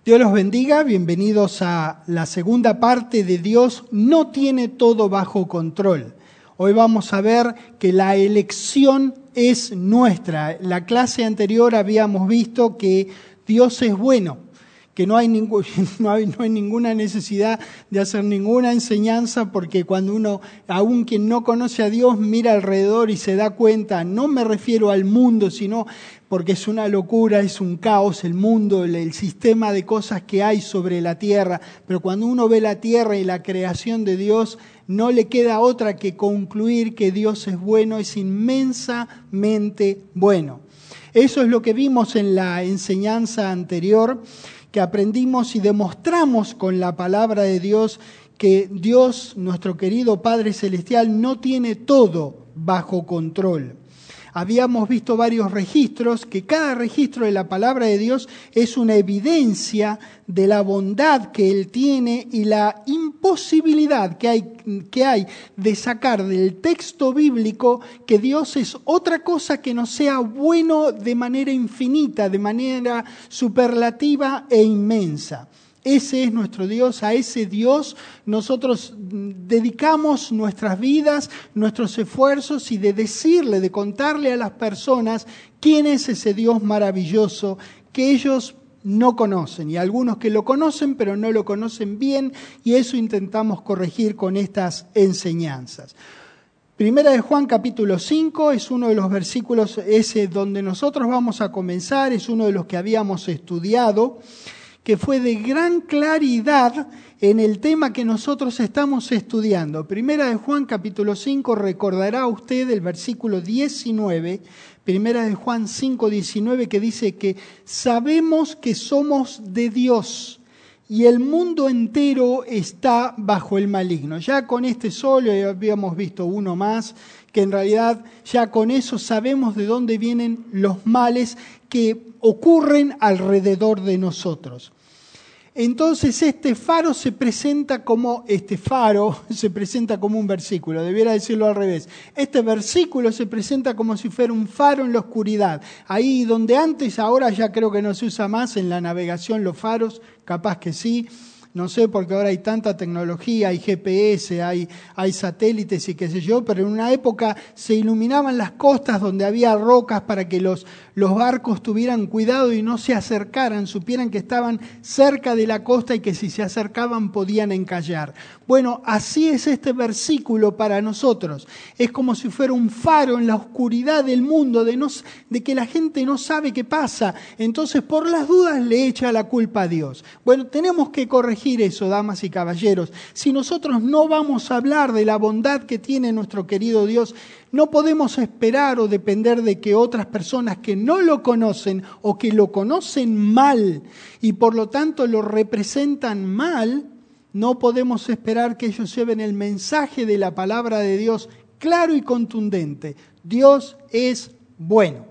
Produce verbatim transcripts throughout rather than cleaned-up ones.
Dios los bendiga, bienvenidos a la segunda parte de Dios no tiene todo bajo control. Hoy vamos a ver que la elección es nuestra. En la clase anterior habíamos visto que Dios es bueno, que no hay, ningún, no, hay, no hay ninguna necesidad de hacer ninguna enseñanza, porque cuando uno, aun quien no conoce a Dios, mira alrededor y se da cuenta, no me refiero al mundo, sino porque es una locura, es un caos el mundo, el, el sistema de cosas que hay sobre la tierra, pero cuando uno ve la tierra y la creación de Dios, no le queda otra que concluir que Dios es bueno, es inmensamente bueno. Eso es lo que vimos en la enseñanza anterior, que aprendimos y demostramos con la palabra de Dios que Dios, nuestro querido Padre Celestial, no tiene todo bajo control. Habíamos visto varios registros, que cada registro de la palabra de Dios es una evidencia de la bondad que Él tiene y la imposibilidad que hay, que hay de sacar del texto bíblico que Dios es otra cosa que no sea bueno de manera infinita, de manera superlativa e inmensa. Ese es nuestro Dios, a ese Dios nosotros dedicamos nuestras vidas, nuestros esfuerzos y de decirle, de contarle a las personas quién es ese Dios maravilloso que ellos no conocen. Y algunos que lo conocen pero no lo conocen bien, y eso intentamos corregir con estas enseñanzas. Primera de Juan capítulo cinco es uno de los versículos ese donde nosotros vamos a comenzar, es uno de los que habíamos estudiado, que fue de gran claridad en el tema que nosotros estamos estudiando. Primera de Juan, capítulo cinco, recordará usted el versículo diecinueve, Primera de Juan cinco, diecinueve, que dice que sabemos que somos de Dios y el mundo entero está bajo el maligno. Ya con este solo habíamos visto uno más, que en realidad ya con eso sabemos de dónde vienen los males que ocurren alrededor de nosotros. Entonces este faro se presenta como, este faro se presenta como un versículo, debiera decirlo al revés. Este versículo se presenta como si fuera un faro en la oscuridad. Ahí donde antes, ahora ya creo que no se usa más en la navegación los faros, capaz que sí. No sé, porque ahora hay tanta tecnología, hay G P S, hay, hay satélites y qué sé yo, pero en una época se iluminaban las costas donde había rocas para que los, los barcos tuvieran cuidado y no se acercaran, supieran que estaban cerca de la costa y que si se acercaban podían encallar. Bueno, así es este versículo para nosotros. Es como si fuera un faro en la oscuridad del mundo, de, no, de que la gente no sabe qué pasa. Entonces, por las dudas, le echa la culpa a Dios. Bueno, tenemos que corregir eso, damas y caballeros. Si nosotros no vamos a hablar de la bondad que tiene nuestro querido Dios, no podemos esperar o depender de que otras personas que no lo conocen o que lo conocen mal y por lo tanto lo representan mal, no podemos esperar que ellos lleven el mensaje de la palabra de Dios claro y contundente. Dios es bueno.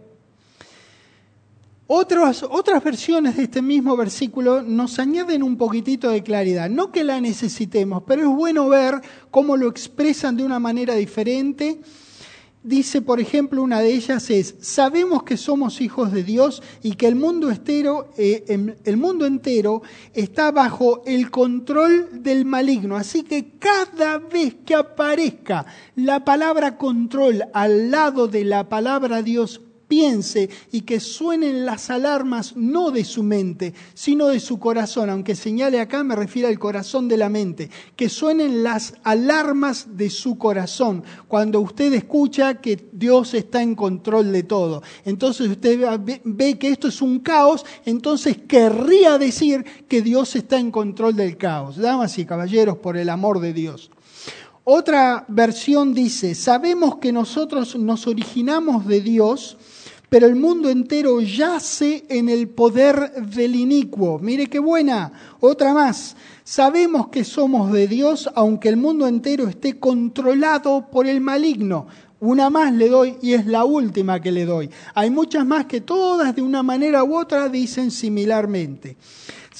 Otras, otras versiones de este mismo versículo nos añaden un poquitito de claridad. No que la necesitemos, pero es bueno ver cómo lo expresan de una manera diferente. Dice, por ejemplo, una de ellas es: sabemos que somos hijos de Dios y que el mundo entero, eh, el mundo entero está bajo el control del maligno. Así que cada vez que aparezca la palabra control al lado de la palabra Dios, piense y que suenen las alarmas no de su mente, sino de su corazón. Aunque señale acá, me refiero al corazón de la mente. Que suenen las alarmas de su corazón cuando usted escucha que Dios está en control de todo. Entonces usted ve que esto es un caos, entonces querría decir que Dios está en control del caos. Damas y caballeros, por el amor de Dios. Otra versión dice: sabemos que nosotros nos originamos de Dios, pero el mundo entero yace en el poder del inicuo. Mire qué buena. Otra más. Sabemos que somos de Dios, aunque el mundo entero esté controlado por el maligno. Una más le doy y es la última que le doy. Hay muchas más que todas de una manera u otra dicen similarmente.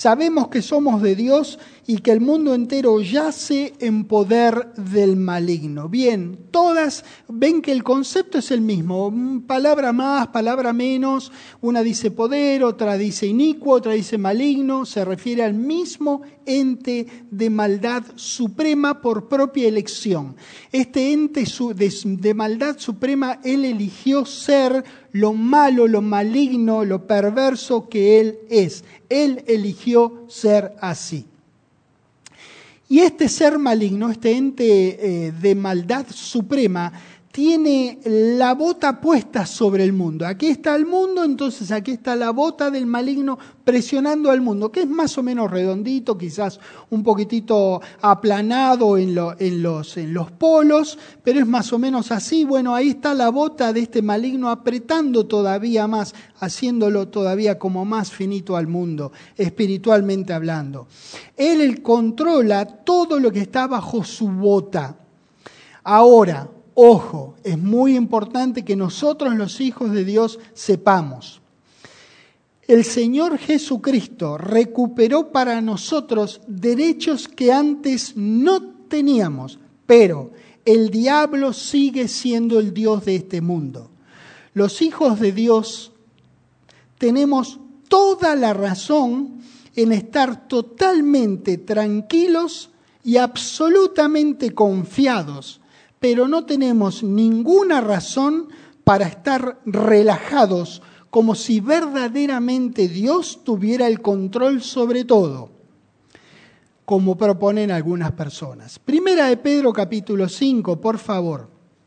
Sabemos que somos de Dios y que el mundo entero yace en poder del maligno. Bien, todas ven que el concepto es el mismo. Palabra más, palabra menos. Una dice poder, otra dice inicuo, otra dice maligno. Se refiere al mismo ente de maldad suprema por propia elección. Este ente de, de maldad suprema, él eligió ser lo malo, lo maligno, lo perverso que él es. Él eligió ser así. Y este ser maligno, este ente eh, de maldad suprema, tiene la bota puesta sobre el mundo. Aquí está el mundo, entonces aquí está la bota del maligno presionando al mundo, que es más o menos redondito, quizás un poquitito aplanado en, lo, en, los, en los polos, pero es más o menos así. Bueno, ahí está la bota de este maligno apretando todavía más, haciéndolo todavía como más finito al mundo, espiritualmente hablando. Él, él controla todo lo que está bajo su bota. Ahora, ojo, es muy importante que nosotros los hijos de Dios sepamos. El Señor Jesucristo recuperó para nosotros derechos que antes no teníamos, pero el diablo sigue siendo el Dios de este mundo. Los hijos de Dios tenemos toda la razón en estar totalmente tranquilos y absolutamente confiados, pero no tenemos ninguna razón para estar relajados, como si verdaderamente Dios tuviera el control sobre todo, como proponen algunas personas. Primera de Pedro capítulo cinco, por favor.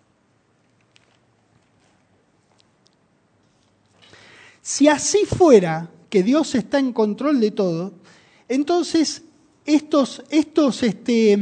Si así fuera, que Dios está en control de todo, entonces estos, estos, este,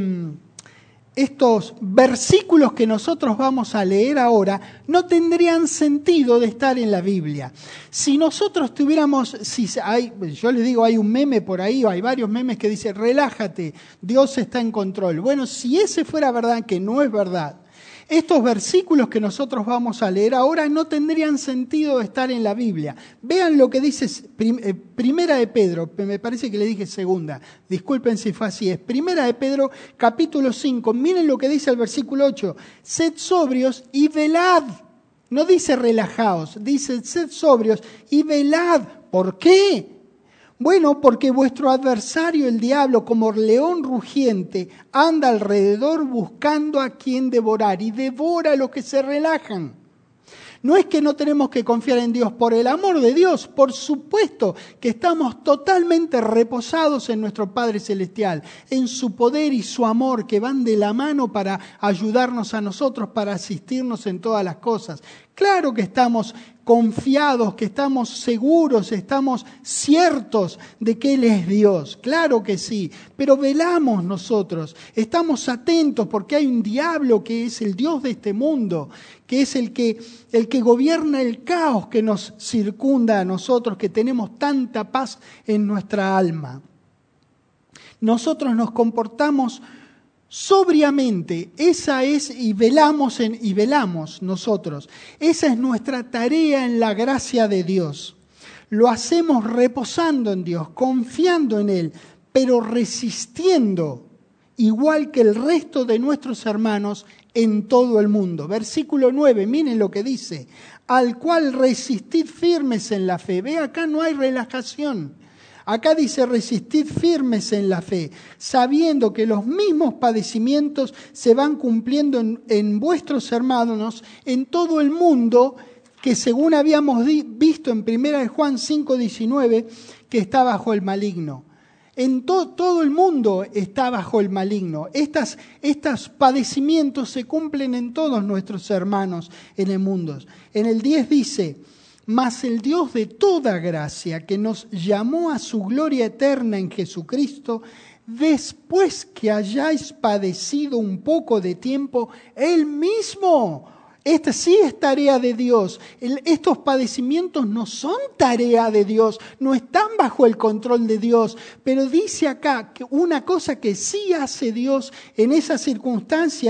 estos versículos que nosotros vamos a leer ahora no tendrían sentido de estar en la Biblia. Si nosotros tuviéramos, si hay, yo les digo, hay un meme por ahí, o hay varios memes que dicen, relájate, Dios está en control. Bueno, si ese fuera verdad, que no es verdad, estos versículos que nosotros vamos a leer ahora no tendrían sentido de estar en la Biblia. Vean lo que dice prim, eh, Primera de Pedro, me parece que le dije segunda, disculpen si fue así, es Primera de Pedro capítulo cinco, miren lo que dice el versículo ocho, sed sobrios y velad, no dice relajaos, dice sed sobrios y velad. ¿Por qué? Bueno, porque vuestro adversario, el diablo, como león rugiente, anda alrededor buscando a quien devorar y devora a los que se relajan. No es que no tenemos que confiar en Dios, por el amor de Dios, por supuesto que estamos totalmente reposados en nuestro Padre Celestial, en su poder y su amor que van de la mano para ayudarnos a nosotros, para asistirnos en todas las cosas. Claro que estamos confiados, que estamos seguros, estamos ciertos de que Él es Dios, claro que sí, pero velamos nosotros, estamos atentos porque hay un diablo que es el Dios de este mundo, que es el que, el que gobierna el caos que nos circunda a nosotros, que tenemos tanta paz en nuestra alma. Nosotros nos comportamos sobriamente, esa es, y velamos, en, y velamos nosotros, esa es nuestra tarea en la gracia de Dios. Lo hacemos reposando en Dios, confiando en Él, pero resistiendo, igual que el resto de nuestros hermanos en todo el mundo. Versículo nueve, miren lo que dice, al cual resistid firmes en la fe. Ve, acá no hay relajación. Acá dice, resistid firmes en la fe, sabiendo que los mismos padecimientos se van cumpliendo en, en vuestros hermanos en todo el mundo, que según habíamos di, visto en primera de Juan cinco diecinueve, que está bajo el maligno. En to, todo el mundo está bajo el maligno. Estas, estos padecimientos se cumplen en todos nuestros hermanos en el mundo. En el diez dice, mas el Dios de toda gracia, que nos llamó a su gloria eterna en Jesucristo, después que hayáis padecido un poco de tiempo, Él mismo. Esta sí es tarea de Dios. El, estos padecimientos no son tarea de Dios, no están bajo el control de Dios. Pero dice acá que una cosa que sí hace Dios en esa circunstancia es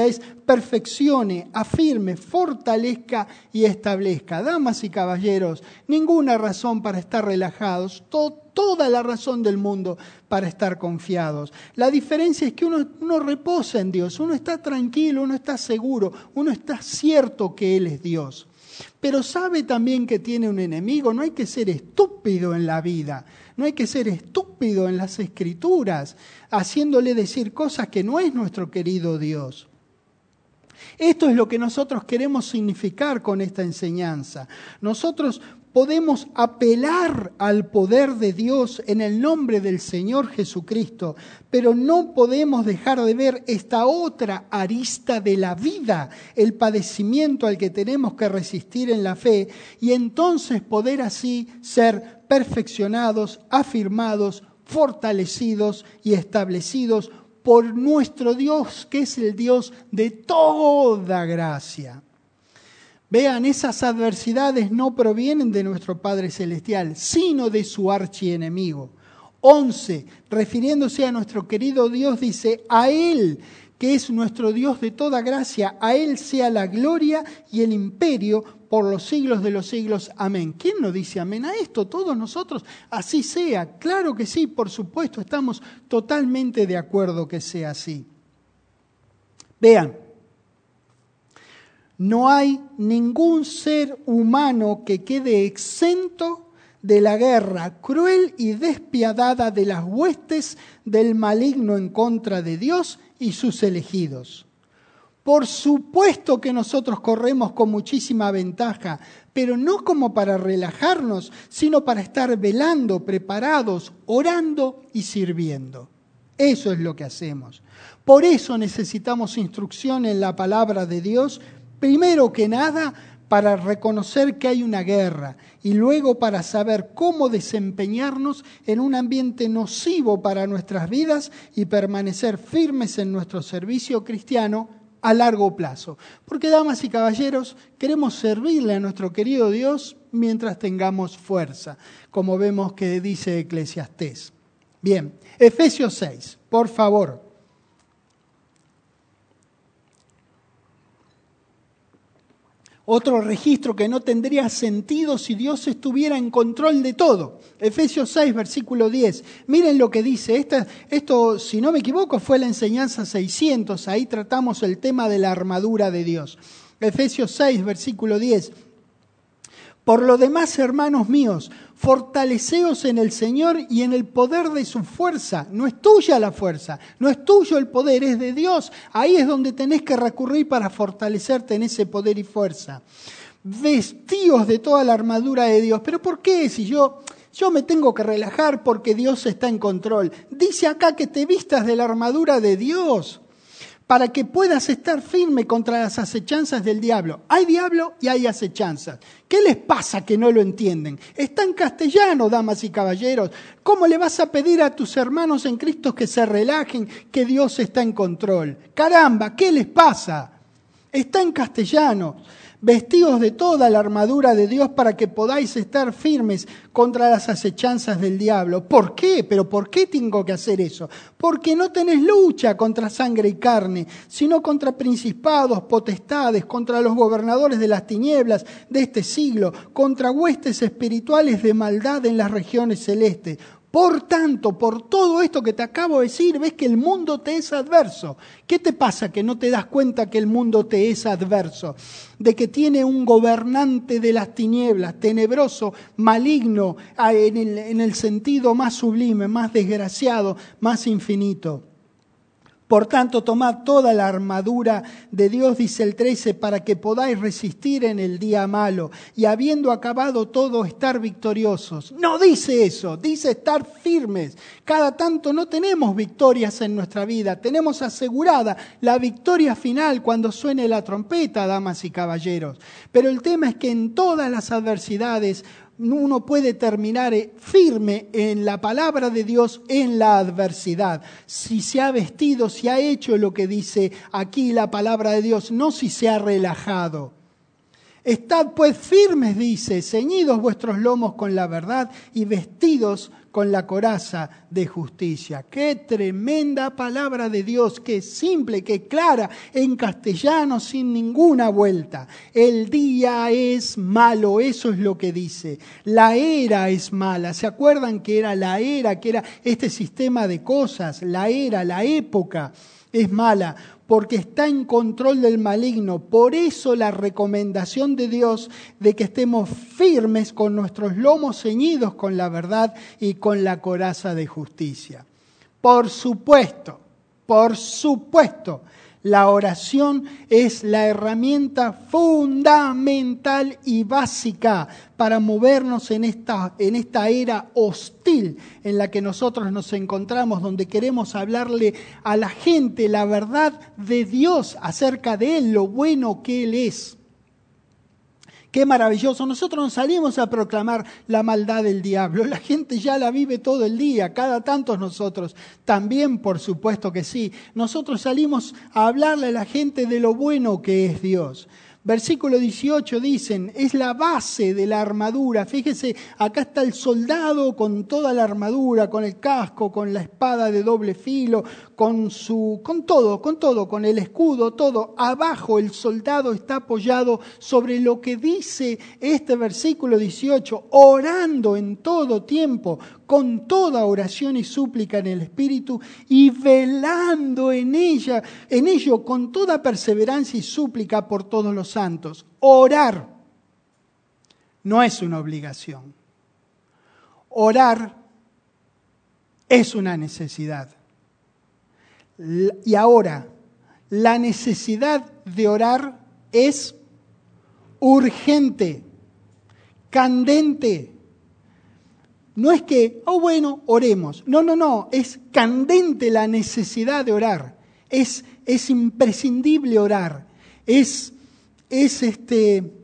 perfeccione, afirme, fortalezca y establezca. Damas y caballeros, ninguna razón para estar relajados, to- toda la razón del mundo para estar confiados. La diferencia es que uno, uno reposa en Dios, uno está tranquilo, uno está seguro, uno está cierto que Él es Dios. Pero sabe también que tiene un enemigo. No hay que ser estúpido en la vida, no hay que ser estúpido en las Escrituras, haciéndole decir cosas que no es nuestro querido Dios. Esto es lo que nosotros queremos significar con esta enseñanza. Nosotros podemos apelar al poder de Dios en el nombre del Señor Jesucristo, pero no podemos dejar de ver esta otra arista de la vida, el padecimiento al que tenemos que resistir en la fe, y entonces poder así ser perfeccionados, afirmados, fortalecidos y establecidos por nuestro Dios, que es el Dios de toda gracia. Vean, esas adversidades no provienen de nuestro Padre Celestial, sino de su archienemigo. once, refiriéndose a nuestro querido Dios, dice: a Él, que es nuestro Dios de toda gracia, a Él sea la gloria y el imperio por los siglos de los siglos. Amén. ¿Quién no dice amén a esto? Todos nosotros, así sea. Claro que sí, por supuesto, estamos totalmente de acuerdo que sea así. Vean, no hay ningún ser humano que quede exento de la guerra cruel y despiadada de las huestes del maligno en contra de Dios y sus elegidos. Por supuesto que nosotros corremos con muchísima ventaja, pero no como para relajarnos, sino para estar velando, preparados, orando y sirviendo. Eso es lo que hacemos. Por eso necesitamos instrucción en la palabra de Dios, primero que nada para reconocer que hay una guerra y luego para saber cómo desempeñarnos en un ambiente nocivo para nuestras vidas y permanecer firmes en nuestro servicio cristiano a largo plazo. Porque, damas y caballeros, queremos servirle a nuestro querido Dios mientras tengamos fuerza, como vemos que dice Eclesiastés. Bien, Efesios seis, por favor. Otro registro que no tendría sentido si Dios estuviera en control de todo. Efesios seis, versículo diez. Miren lo que dice. Esta, esto, si no me equivoco, fue la enseñanza seiscientos. Ahí tratamos el tema de la armadura de Dios. Efesios seis, versículo diez. Por lo demás, hermanos míos, fortaleceos en el Señor y en el poder de su fuerza. No es tuya la fuerza, no es tuyo el poder, es de Dios. Ahí es donde tenés que recurrir para fortalecerte en ese poder y fuerza. Vestíos de toda la armadura de Dios. ¿Pero por qué? Si yo, yo me tengo que relajar porque Dios está en control. Dice acá que te vistas de la armadura de Dios, para que puedas estar firme contra las acechanzas del diablo. Hay diablo y hay acechanzas. ¿Qué les pasa que no lo entienden? Está en castellano, damas y caballeros. ¿Cómo le vas a pedir a tus hermanos en Cristo que se relajen, que Dios está en control? Caramba, ¿qué les pasa? Está en castellano. Vestidos de toda la armadura de Dios para que podáis estar firmes contra las acechanzas del diablo. ¿Por qué? ¿Pero por qué tengo que hacer eso? Porque no tenés lucha contra sangre y carne, sino contra principados, potestades, contra los gobernadores de las tinieblas de este siglo, contra huestes espirituales de maldad en las regiones celestes. Por tanto, por todo esto que te acabo de decir, ves que el mundo te es adverso. ¿Qué te pasa que no te das cuenta que el mundo te es adverso? De que tiene un gobernante de las tinieblas, tenebroso, maligno, en el, en el sentido más sublime, más desgraciado, más infinito. Por tanto, tomad toda la armadura de Dios, dice el trece, para que podáis resistir en el día malo y habiendo acabado todo, estar victoriosos. No dice eso, dice estar firmes. Cada tanto no tenemos victorias en nuestra vida, tenemos asegurada la victoria final cuando suene la trompeta, damas y caballeros. Pero el tema es que en todas las adversidades uno puede terminar firme en la palabra de Dios en la adversidad. Si se ha vestido, si ha hecho lo que dice aquí la palabra de Dios, no si se ha relajado. Estad pues firmes, dice, ceñidos vuestros lomos con la verdad y vestidos con la coraza de justicia. ¡Qué tremenda palabra de Dios! ¡Qué simple, qué clara! En castellano, sin ninguna vuelta. El día es malo, eso es lo que dice. La era es mala. ¿Se acuerdan que era la era, que era este sistema de cosas? La era, la época es mala, porque está en control del maligno. Por eso la recomendación de Dios de que estemos firmes con nuestros lomos ceñidos con la verdad y con la coraza de justicia. Por supuesto, por supuesto, la oración es la herramienta fundamental y básica para movernos en esta, en esta era hostil en la que nosotros nos encontramos, donde queremos hablarle a la gente la verdad de Dios acerca de Él, lo bueno que Él es. Qué maravilloso. Nosotros nos salimos a proclamar la maldad del diablo. La gente ya la vive todo el día, cada tantos nosotros. También, por supuesto que sí. Nosotros salimos a hablarle a la gente de lo bueno que es Dios. Versículo dieciocho dicen, es la base de la armadura. Fíjese, acá está el soldado con toda la armadura, con el casco, con la espada de doble filo, con su, con todo, con todo, con el escudo, todo. Abajo el soldado está apoyado sobre lo que dice este versículo dieciocho, orando en todo tiempo, con toda oración y súplica en el Espíritu y velando en ella, en ello con toda perseverancia y súplica por todos los santos. Orar no es una obligación. Orar es una necesidad. Y ahora, la necesidad de orar es urgente, candente. No es que, oh bueno, oremos. No, no, no, es candente la necesidad de orar. Es, es imprescindible orar. Es, es este,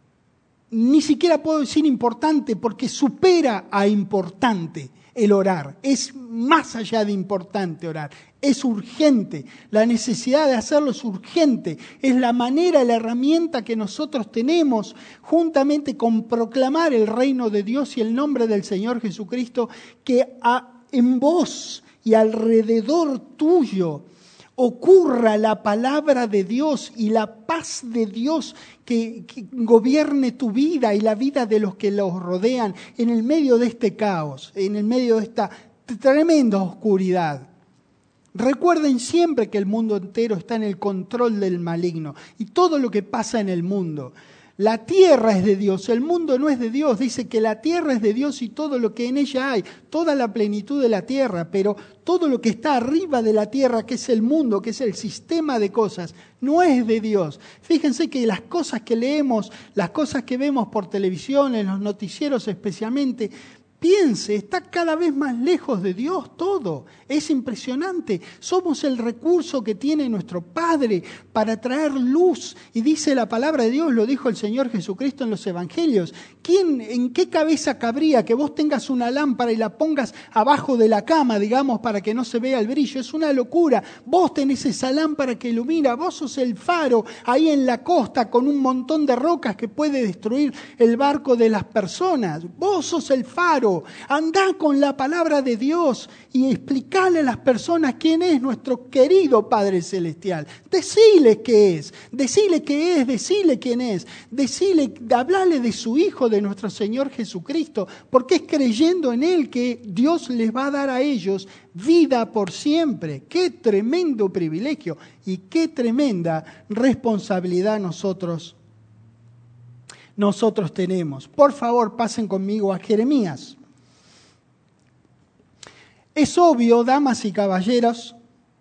ni siquiera puedo decir importante porque supera a importante el orar. Es más allá de importante orar. Es urgente. La necesidad de hacerlo es urgente. Es la manera, la herramienta que nosotros tenemos juntamente con proclamar el reino de Dios y el nombre del Señor Jesucristo, que a, en vos y alrededor tuyo ocurra la palabra de Dios y la paz de Dios que, que gobierne tu vida y la vida de los que los rodean en el medio de este caos, en el medio de esta tremenda oscuridad. Recuerden siempre que el mundo entero está en el control del maligno y todo lo que pasa en el mundo. La tierra es de Dios, el mundo no es de Dios. Dice que la tierra es de Dios y todo lo que en ella hay, toda la plenitud de la tierra, pero todo lo que está arriba de la tierra, que es el mundo, que es el sistema de cosas, no es de Dios. Fíjense que las cosas que leemos, las cosas que vemos por televisión, en los noticieros especialmente, piense, está cada vez más lejos de Dios todo. Es impresionante. Somos el recurso que tiene nuestro Padre para traer luz. Y dice la palabra de Dios, lo dijo el Señor Jesucristo en los Evangelios. ¿Quién, en qué cabeza cabría que vos tengas una lámpara y la pongas abajo de la cama, digamos, para que no se vea el brillo? Es una locura. Vos tenés esa lámpara que ilumina. Vos sos el faro ahí en la costa con un montón de rocas que puede destruir el barco de las personas. Vos sos el faro. Andá con la palabra de Dios y explicale a las personas quién es nuestro querido Padre Celestial. Decile qué es, decile qué es, decile quién es, decile, hablale de su Hijo, de nuestro Señor Jesucristo, porque es creyendo en Él que Dios les va a dar a ellos vida por siempre. Qué tremendo privilegio y qué tremenda responsabilidad nosotros, nosotros tenemos. Por favor, pasen conmigo a Jeremías. Es obvio, damas y caballeros,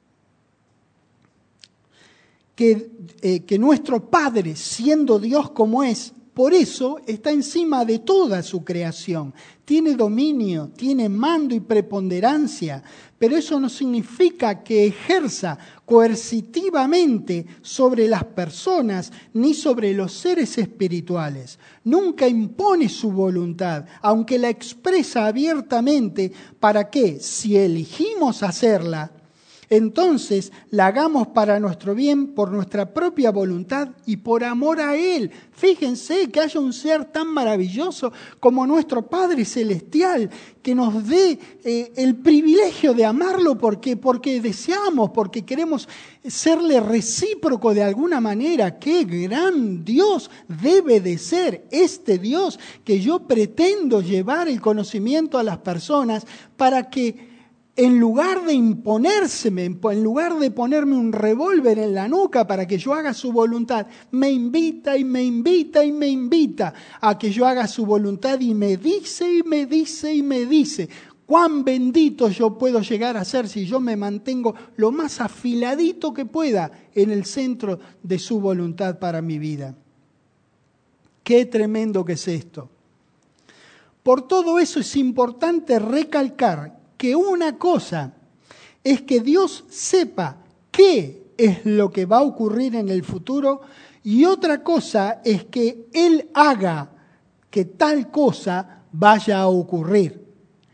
que, eh, que nuestro Padre, siendo Dios como es, por eso está encima de toda su creación. Tiene dominio, tiene mando y preponderancia, pero eso no significa que ejerza coercitivamente sobre las personas ni sobre los seres espirituales. Nunca impone su voluntad, aunque la expresa abiertamente para que, si elegimos hacerla, Entonces la hagamos para nuestro bien, por nuestra propia voluntad y por amor a Él. Fíjense que haya un ser tan maravilloso como nuestro Padre Celestial, que nos dé eh, el privilegio de amarlo porque, porque deseamos, porque queremos serle recíproco de alguna manera. ¡Qué gran Dios debe de ser este Dios que yo pretendo llevar el conocimiento a las personas para que en lugar de imponérseme, en lugar de ponerme un revólver en la nuca para que yo haga su voluntad, me invita y me invita y me invita a que yo haga su voluntad y me dice y me dice y me dice cuán bendito yo puedo llegar a ser si yo me mantengo lo más afiladito que pueda en el centro de su voluntad para mi vida. Qué tremendo que es esto. Por todo eso es importante recalcar que una cosa es que Dios sepa qué es lo que va a ocurrir en el futuro y otra cosa es que Él haga que tal cosa vaya a ocurrir.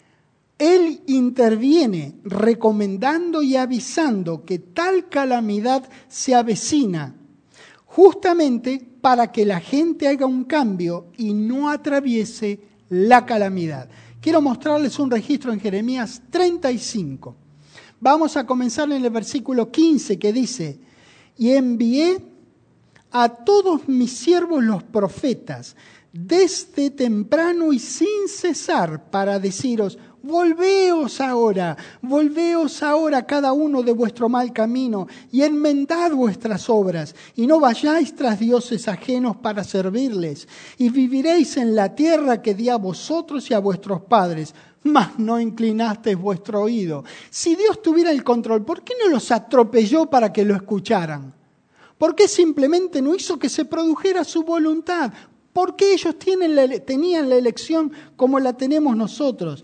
Él interviene recomendando y avisando que tal calamidad se avecina, justamente para que la gente haga un cambio y no atraviese la calamidad. Quiero mostrarles un registro en Jeremías treinta y cinco. Vamos a comenzar en el versículo quince que dice: y envié a todos mis siervos los profetas desde temprano y sin cesar para deciros: volveos ahora, volveos ahora cada uno de vuestro mal camino y enmendad vuestras obras y no vayáis tras dioses ajenos para servirles y viviréis en la tierra que di a vosotros y a vuestros padres, mas no inclinasteis vuestro oído. Si Dios tuviera el control, ¿por qué no los atropelló para que lo escucharan? ¿Por qué simplemente no hizo que se produjera su voluntad? ¿Por qué ellos tienen la, tenían la elección como la tenemos nosotros?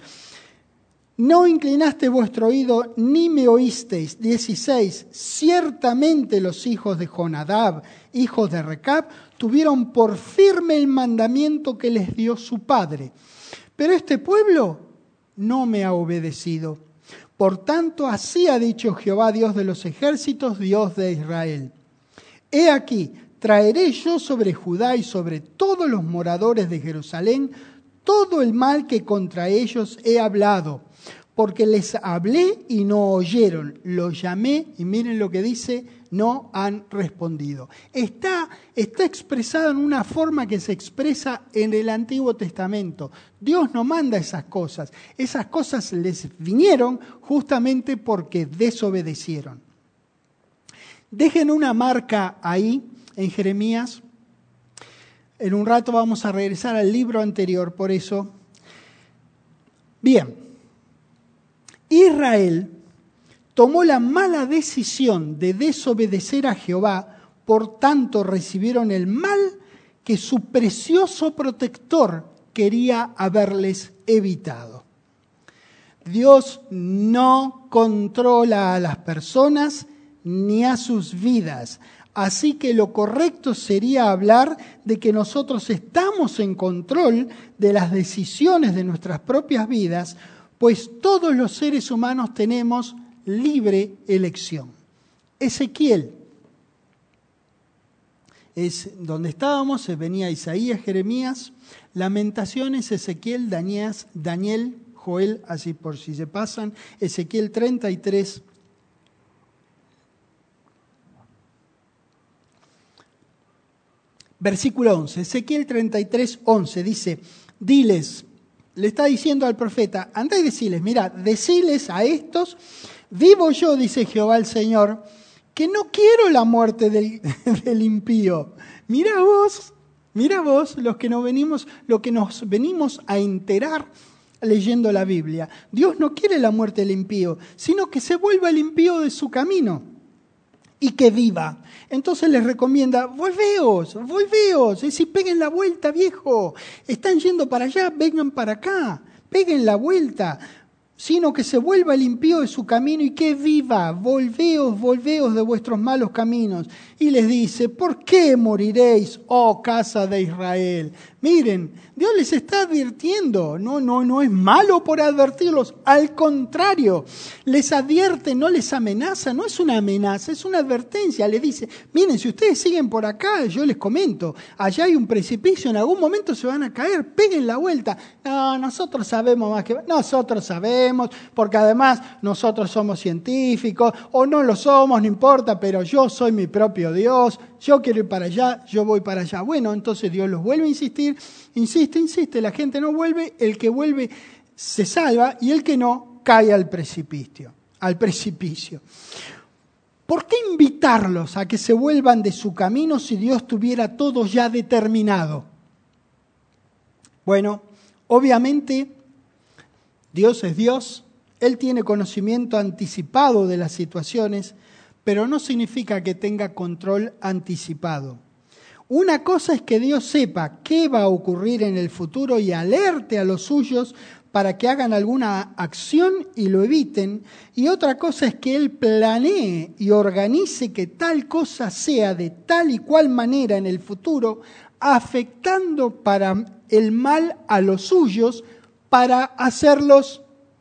No inclinaste vuestro oído ni me oísteis. dieciséis. Ciertamente los hijos de Jonadab, hijos de Recab, tuvieron por firme el mandamiento que les dio su padre. Pero este pueblo no me ha obedecido. Por tanto, así ha dicho Jehová, Dios de los ejércitos, Dios de Israel: he aquí, traeré yo sobre Judá y sobre todos los moradores de Jerusalén todo el mal que contra ellos he hablado, porque les hablé y no oyeron, los llamé y miren lo que dice, no han respondido. Está, está expresado en una forma que se expresa en el Antiguo Testamento. Dios no manda esas cosas. Esas cosas les vinieron justamente porque desobedecieron. Dejen una marca ahí en Jeremías. En un rato vamos a regresar al libro anterior, por eso. Bien. Israel tomó la mala decisión de desobedecer a Jehová, por tanto recibieron el mal que su precioso protector quería haberles evitado. Dios no controla a las personas ni a sus vidas, así que lo correcto sería hablar de que nosotros estamos en control de las decisiones de nuestras propias vidas, pues todos los seres humanos tenemos libre elección. Ezequiel, es donde estábamos, se venía Isaías, Jeremías, Lamentaciones, Ezequiel, Daniel, Daniel, Joel, así por si se pasan, Ezequiel treinta y tres. Versículo once, Ezequiel treinta y tres, once, dice: diles, le está diciendo al profeta, anda y deciles, mira, deciles a estos, vivo yo, dice Jehová el Señor, que no quiero la muerte del, del impío. Mira vos, mira vos, los que nos venimos, lo que nos venimos a enterar leyendo la Biblia. Dios no quiere la muerte del impío, sino que se vuelva el impío de su camino y que viva. Entonces les recomienda, volveos, volveos, es decir, peguen la vuelta, viejo. Están yendo para allá, vengan para acá, peguen la vuelta. sino que se vuelva el impío de su camino y que viva. Volveos, volveos de vuestros malos caminos. Y les dice, ¿por qué moriréis, oh casa de Israel? Miren, Dios les está advirtiendo. No, no, no es malo por advertirlos. Al contrario, les advierte, no les amenaza. No es una amenaza, es una advertencia. Les dice, miren, si ustedes siguen por acá, yo les comento, allá hay un precipicio, en algún momento se van a caer, peguen la vuelta. No, nosotros sabemos más que... Nosotros sabemos, porque además nosotros somos científicos, o no lo somos, no importa, pero yo soy mi propio Dios, yo quiero ir para allá, yo voy para allá. Bueno, entonces Dios los vuelve a insistir, insiste, insiste, la gente no vuelve, el que vuelve se salva y el que no cae al precipicio, al precipicio. ¿Por qué invitarlos a que se vuelvan de su camino si Dios tuviera todo ya determinado? Bueno, obviamente Dios es Dios, Él tiene conocimiento anticipado de las situaciones, pero no significa que tenga control anticipado. Una cosa es que Dios sepa qué va a ocurrir en el futuro y alerte a los suyos para que hagan alguna acción y lo eviten, y otra cosa es que Él planee y organice que tal cosa sea de tal y cual manera en el futuro, afectando para el mal a los suyos, para hacerlos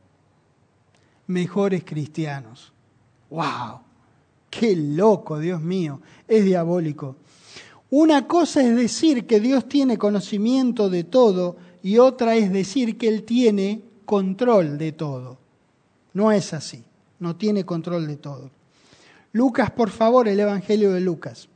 mejores cristianos. ¡Wow! ¡Qué loco, Dios mío! Es diabólico. Una cosa es decir que Dios tiene conocimiento de todo y otra es decir que Él tiene control de todo. No es así, no tiene control de todo. Lucas, por favor, el Evangelio de Lucas.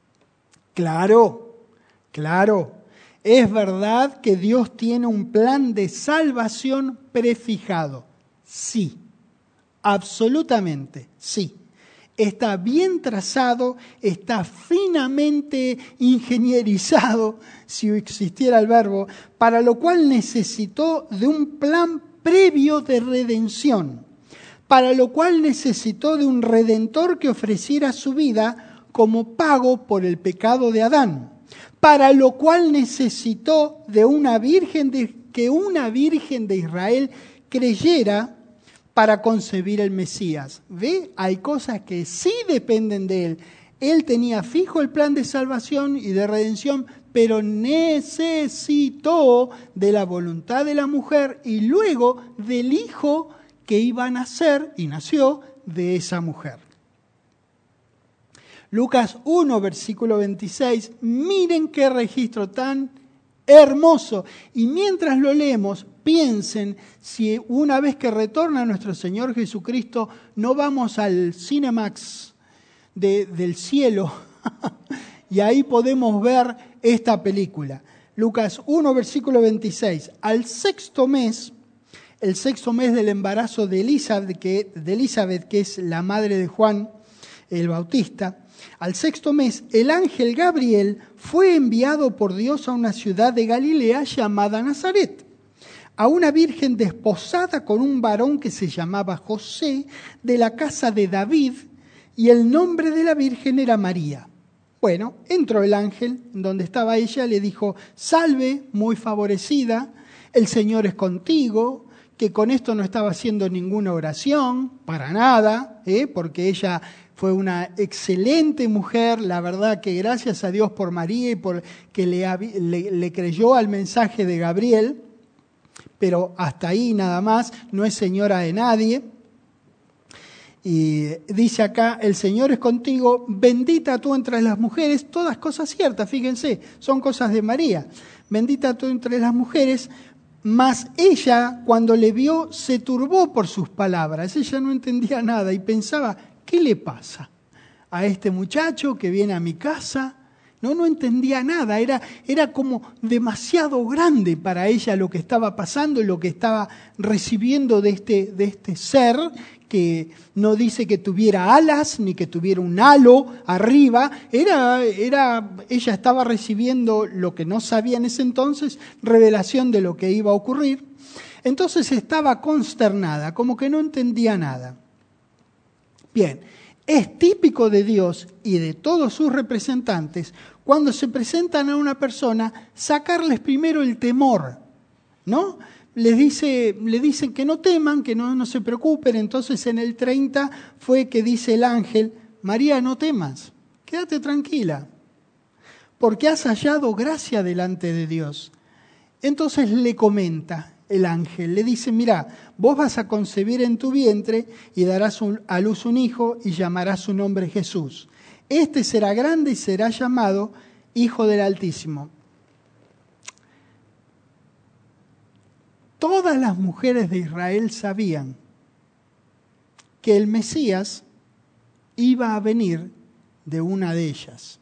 Claro, claro. Es verdad que Dios tiene un plan de salvación prefijado. Sí, absolutamente, sí. Está bien trazado, está finamente ingenierizado, si existiera el verbo, para lo cual necesitó de un plan previo de redención, para lo cual necesitó de un redentor que ofreciera su vida como pago por el pecado de Adán, para lo cual necesitó de una virgen de, que una virgen de Israel creyera para concebir el Mesías. ¿Ve? Hay cosas que sí dependen de Él. Él tenía fijo el plan de salvación y de redención, pero necesitó de la voluntad de la mujer y luego del hijo que iba a nacer y nació de esa mujer. Lucas uno, versículo veintiséis, miren qué registro tan hermoso. Y mientras lo leemos, piensen si una vez que retorna nuestro Señor Jesucristo, no vamos al Cinemax de, del cielo y ahí podemos ver esta película. Lucas uno, versículo veintiséis. Al sexto mes, el sexto mes del embarazo de Elizabeth, que, de Elizabeth, que es la madre de Juan el Bautista, al sexto mes, el ángel Gabriel fue enviado por Dios a una ciudad de Galilea llamada Nazaret, a una virgen desposada con un varón que se llamaba José, de la casa de David, y el nombre de la virgen era María. Bueno, entró el ángel donde estaba ella, le dijo, salve, muy favorecida, el Señor es contigo, que con esto no estaba haciendo ninguna oración, para nada, ¿eh? porque ella fue una excelente mujer, la verdad que gracias a Dios por María y por que le, le, le creyó al mensaje de Gabriel, pero hasta ahí nada más, no es señora de nadie. Y dice acá, el Señor es contigo, bendita tú entre las mujeres, todas cosas ciertas, fíjense, son cosas de María. Bendita tú entre las mujeres, mas ella cuando le vio se turbó por sus palabras, ella no entendía nada y pensaba, ¿qué le pasa a este muchacho que viene a mi casa? No, no entendía nada, era, era como demasiado grande para ella lo que estaba pasando y lo que estaba recibiendo de este, de este ser que no dice que tuviera alas ni que tuviera un halo arriba, era, era, ella estaba recibiendo lo que no sabía en ese entonces, revelación de lo que iba a ocurrir. Entonces estaba consternada, como que no entendía nada. Bien, es típico de Dios y de todos sus representantes, cuando se presentan a una persona, sacarles primero el temor, ¿no? les dice, le dicen que no teman, que no, no se preocupen. Entonces en el treinta fue que dice el ángel, María, no temas, quédate tranquila, porque has hallado gracia delante de Dios. Entonces le comenta el ángel, le dice, mira, vos vas a concebir en tu vientre y darás un, a luz un hijo y llamarás su nombre Jesús. Este será grande y será llamado Hijo del Altísimo. Todas las mujeres de Israel sabían que el Mesías iba a venir de una de ellas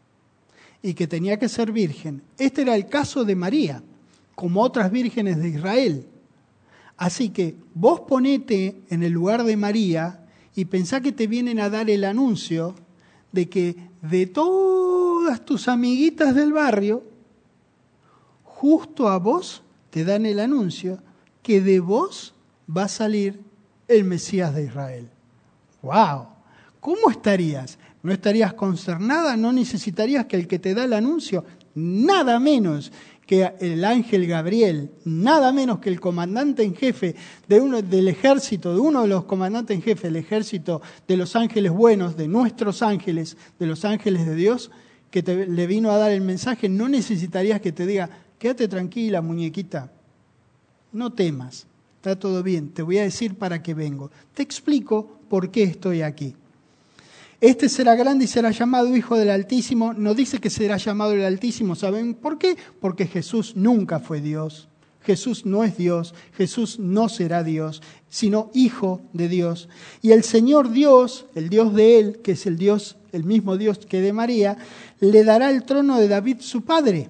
y que tenía que ser virgen. Este era el caso de María, como otras vírgenes de Israel. Así que vos ponete en el lugar de María y pensá que te vienen a dar el anuncio de que de todas tus amiguitas del barrio, justo a vos te dan el anuncio que de vos va a salir el Mesías de Israel. ¡Wow! ¿Cómo estarías? ¿No estarías consternada? ¿No necesitarías que el que te da el anuncio, nada menos que el ángel Gabriel, nada menos que el comandante en jefe de uno, del ejército, de uno de los comandantes en jefe del ejército de los ángeles buenos, de nuestros ángeles, de los ángeles de Dios, que te, le vino a dar el mensaje? No necesitarías que te diga, quédate tranquila, muñequita, no temas, está todo bien, te voy a decir para qué vengo. Te explico por qué estoy aquí. Este será grande y será llamado Hijo del Altísimo. No dice que será llamado el Altísimo. ¿Saben por qué? Porque Jesús nunca fue Dios. Jesús no es Dios. Jesús no será Dios, sino Hijo de Dios. Y el Señor Dios, el Dios de Él, que es el Dios, el mismo Dios que de María, le dará el trono de David su padre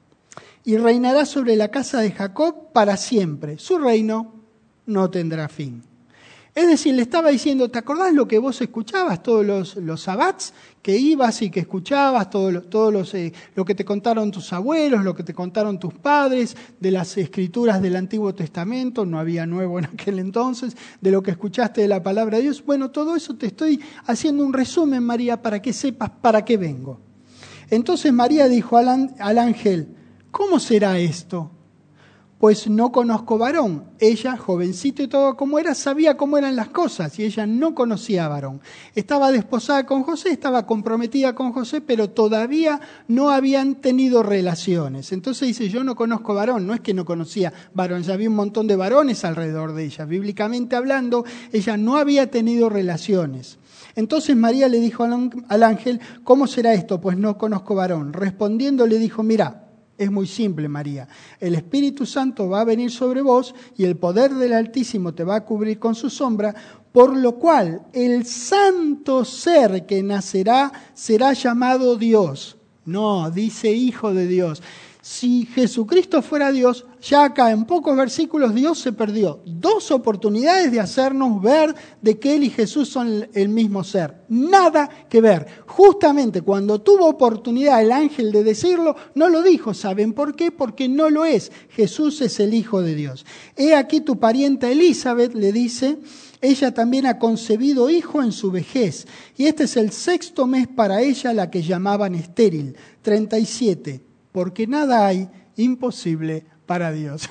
y reinará sobre la casa de Jacob para siempre. Su reino no tendrá fin. Es decir, le estaba diciendo, ¿te acordás lo que vos escuchabas? Todos los, los sabbats que ibas y que escuchabas, todo, lo, todo los, eh, lo que te contaron tus abuelos, lo que te contaron tus padres, de las escrituras del Antiguo Testamento, no había nuevo en aquel entonces, de lo que escuchaste de la palabra de Dios. Bueno, todo eso te estoy haciendo un resumen, María, para que sepas para qué vengo. Entonces María dijo al, al ángel, ¿cómo será esto? Pues no conozco varón. Ella, jovencita y todo como era, sabía cómo eran las cosas y ella no conocía varón. Estaba desposada con José, estaba comprometida con José, pero todavía no habían tenido relaciones. Entonces dice, yo no conozco varón. No es que no conocía varón, ya había un montón de varones alrededor de ella. Bíblicamente hablando, ella no había tenido relaciones. Entonces María le dijo al ángel, ¿cómo será esto? Pues no conozco varón. Respondiendo le dijo, mira, es muy simple, María. El Espíritu Santo va a venir sobre vos y el poder del Altísimo te va a cubrir con su sombra, por lo cual el santo ser que nacerá será llamado Dios. No, dice Hijo de Dios. Si Jesucristo fuera Dios, ya acá en pocos versículos Dios se perdió dos oportunidades de hacernos ver de que Él y Jesús son el mismo ser. Nada que ver. Justamente cuando tuvo oportunidad el ángel de decirlo, no lo dijo. ¿Saben por qué? Porque no lo es. Jesús es el Hijo de Dios. He aquí tu parienta Elizabeth, le dice, ella también ha concebido hijo en su vejez. Y este es el sexto mes para ella, la que llamaban estéril. treinta y siete. Porque nada hay imposible para Dios.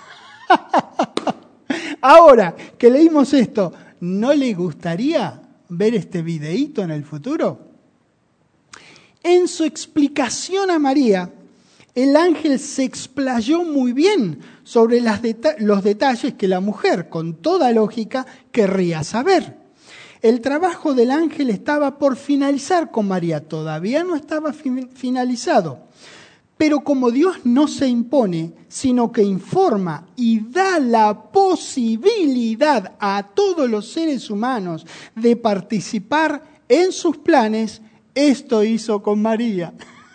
Ahora que leímos esto, ¿no le gustaría ver este videíto en el futuro? En su explicación a María, el ángel se explayó muy bien sobre las deta- los detalles que la mujer, con toda lógica, querría saber. El trabajo del ángel estaba por finalizar con María, todavía no estaba fin- finalizado. Pero como Dios no se impone, sino que informa y da la posibilidad a todos los seres humanos de participar en sus planes, esto hizo con María.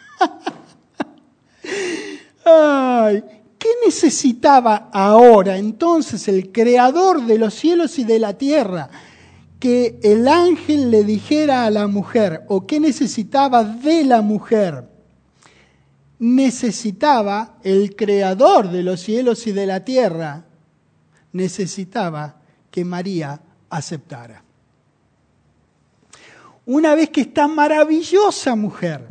Ay, ¿qué necesitaba ahora entonces el creador de los cielos y de la tierra? Que el ángel le dijera a la mujer, o qué necesitaba de la mujer. Necesitaba el creador de los cielos y de la tierra, necesitaba que María aceptara. Una vez que esta maravillosa mujer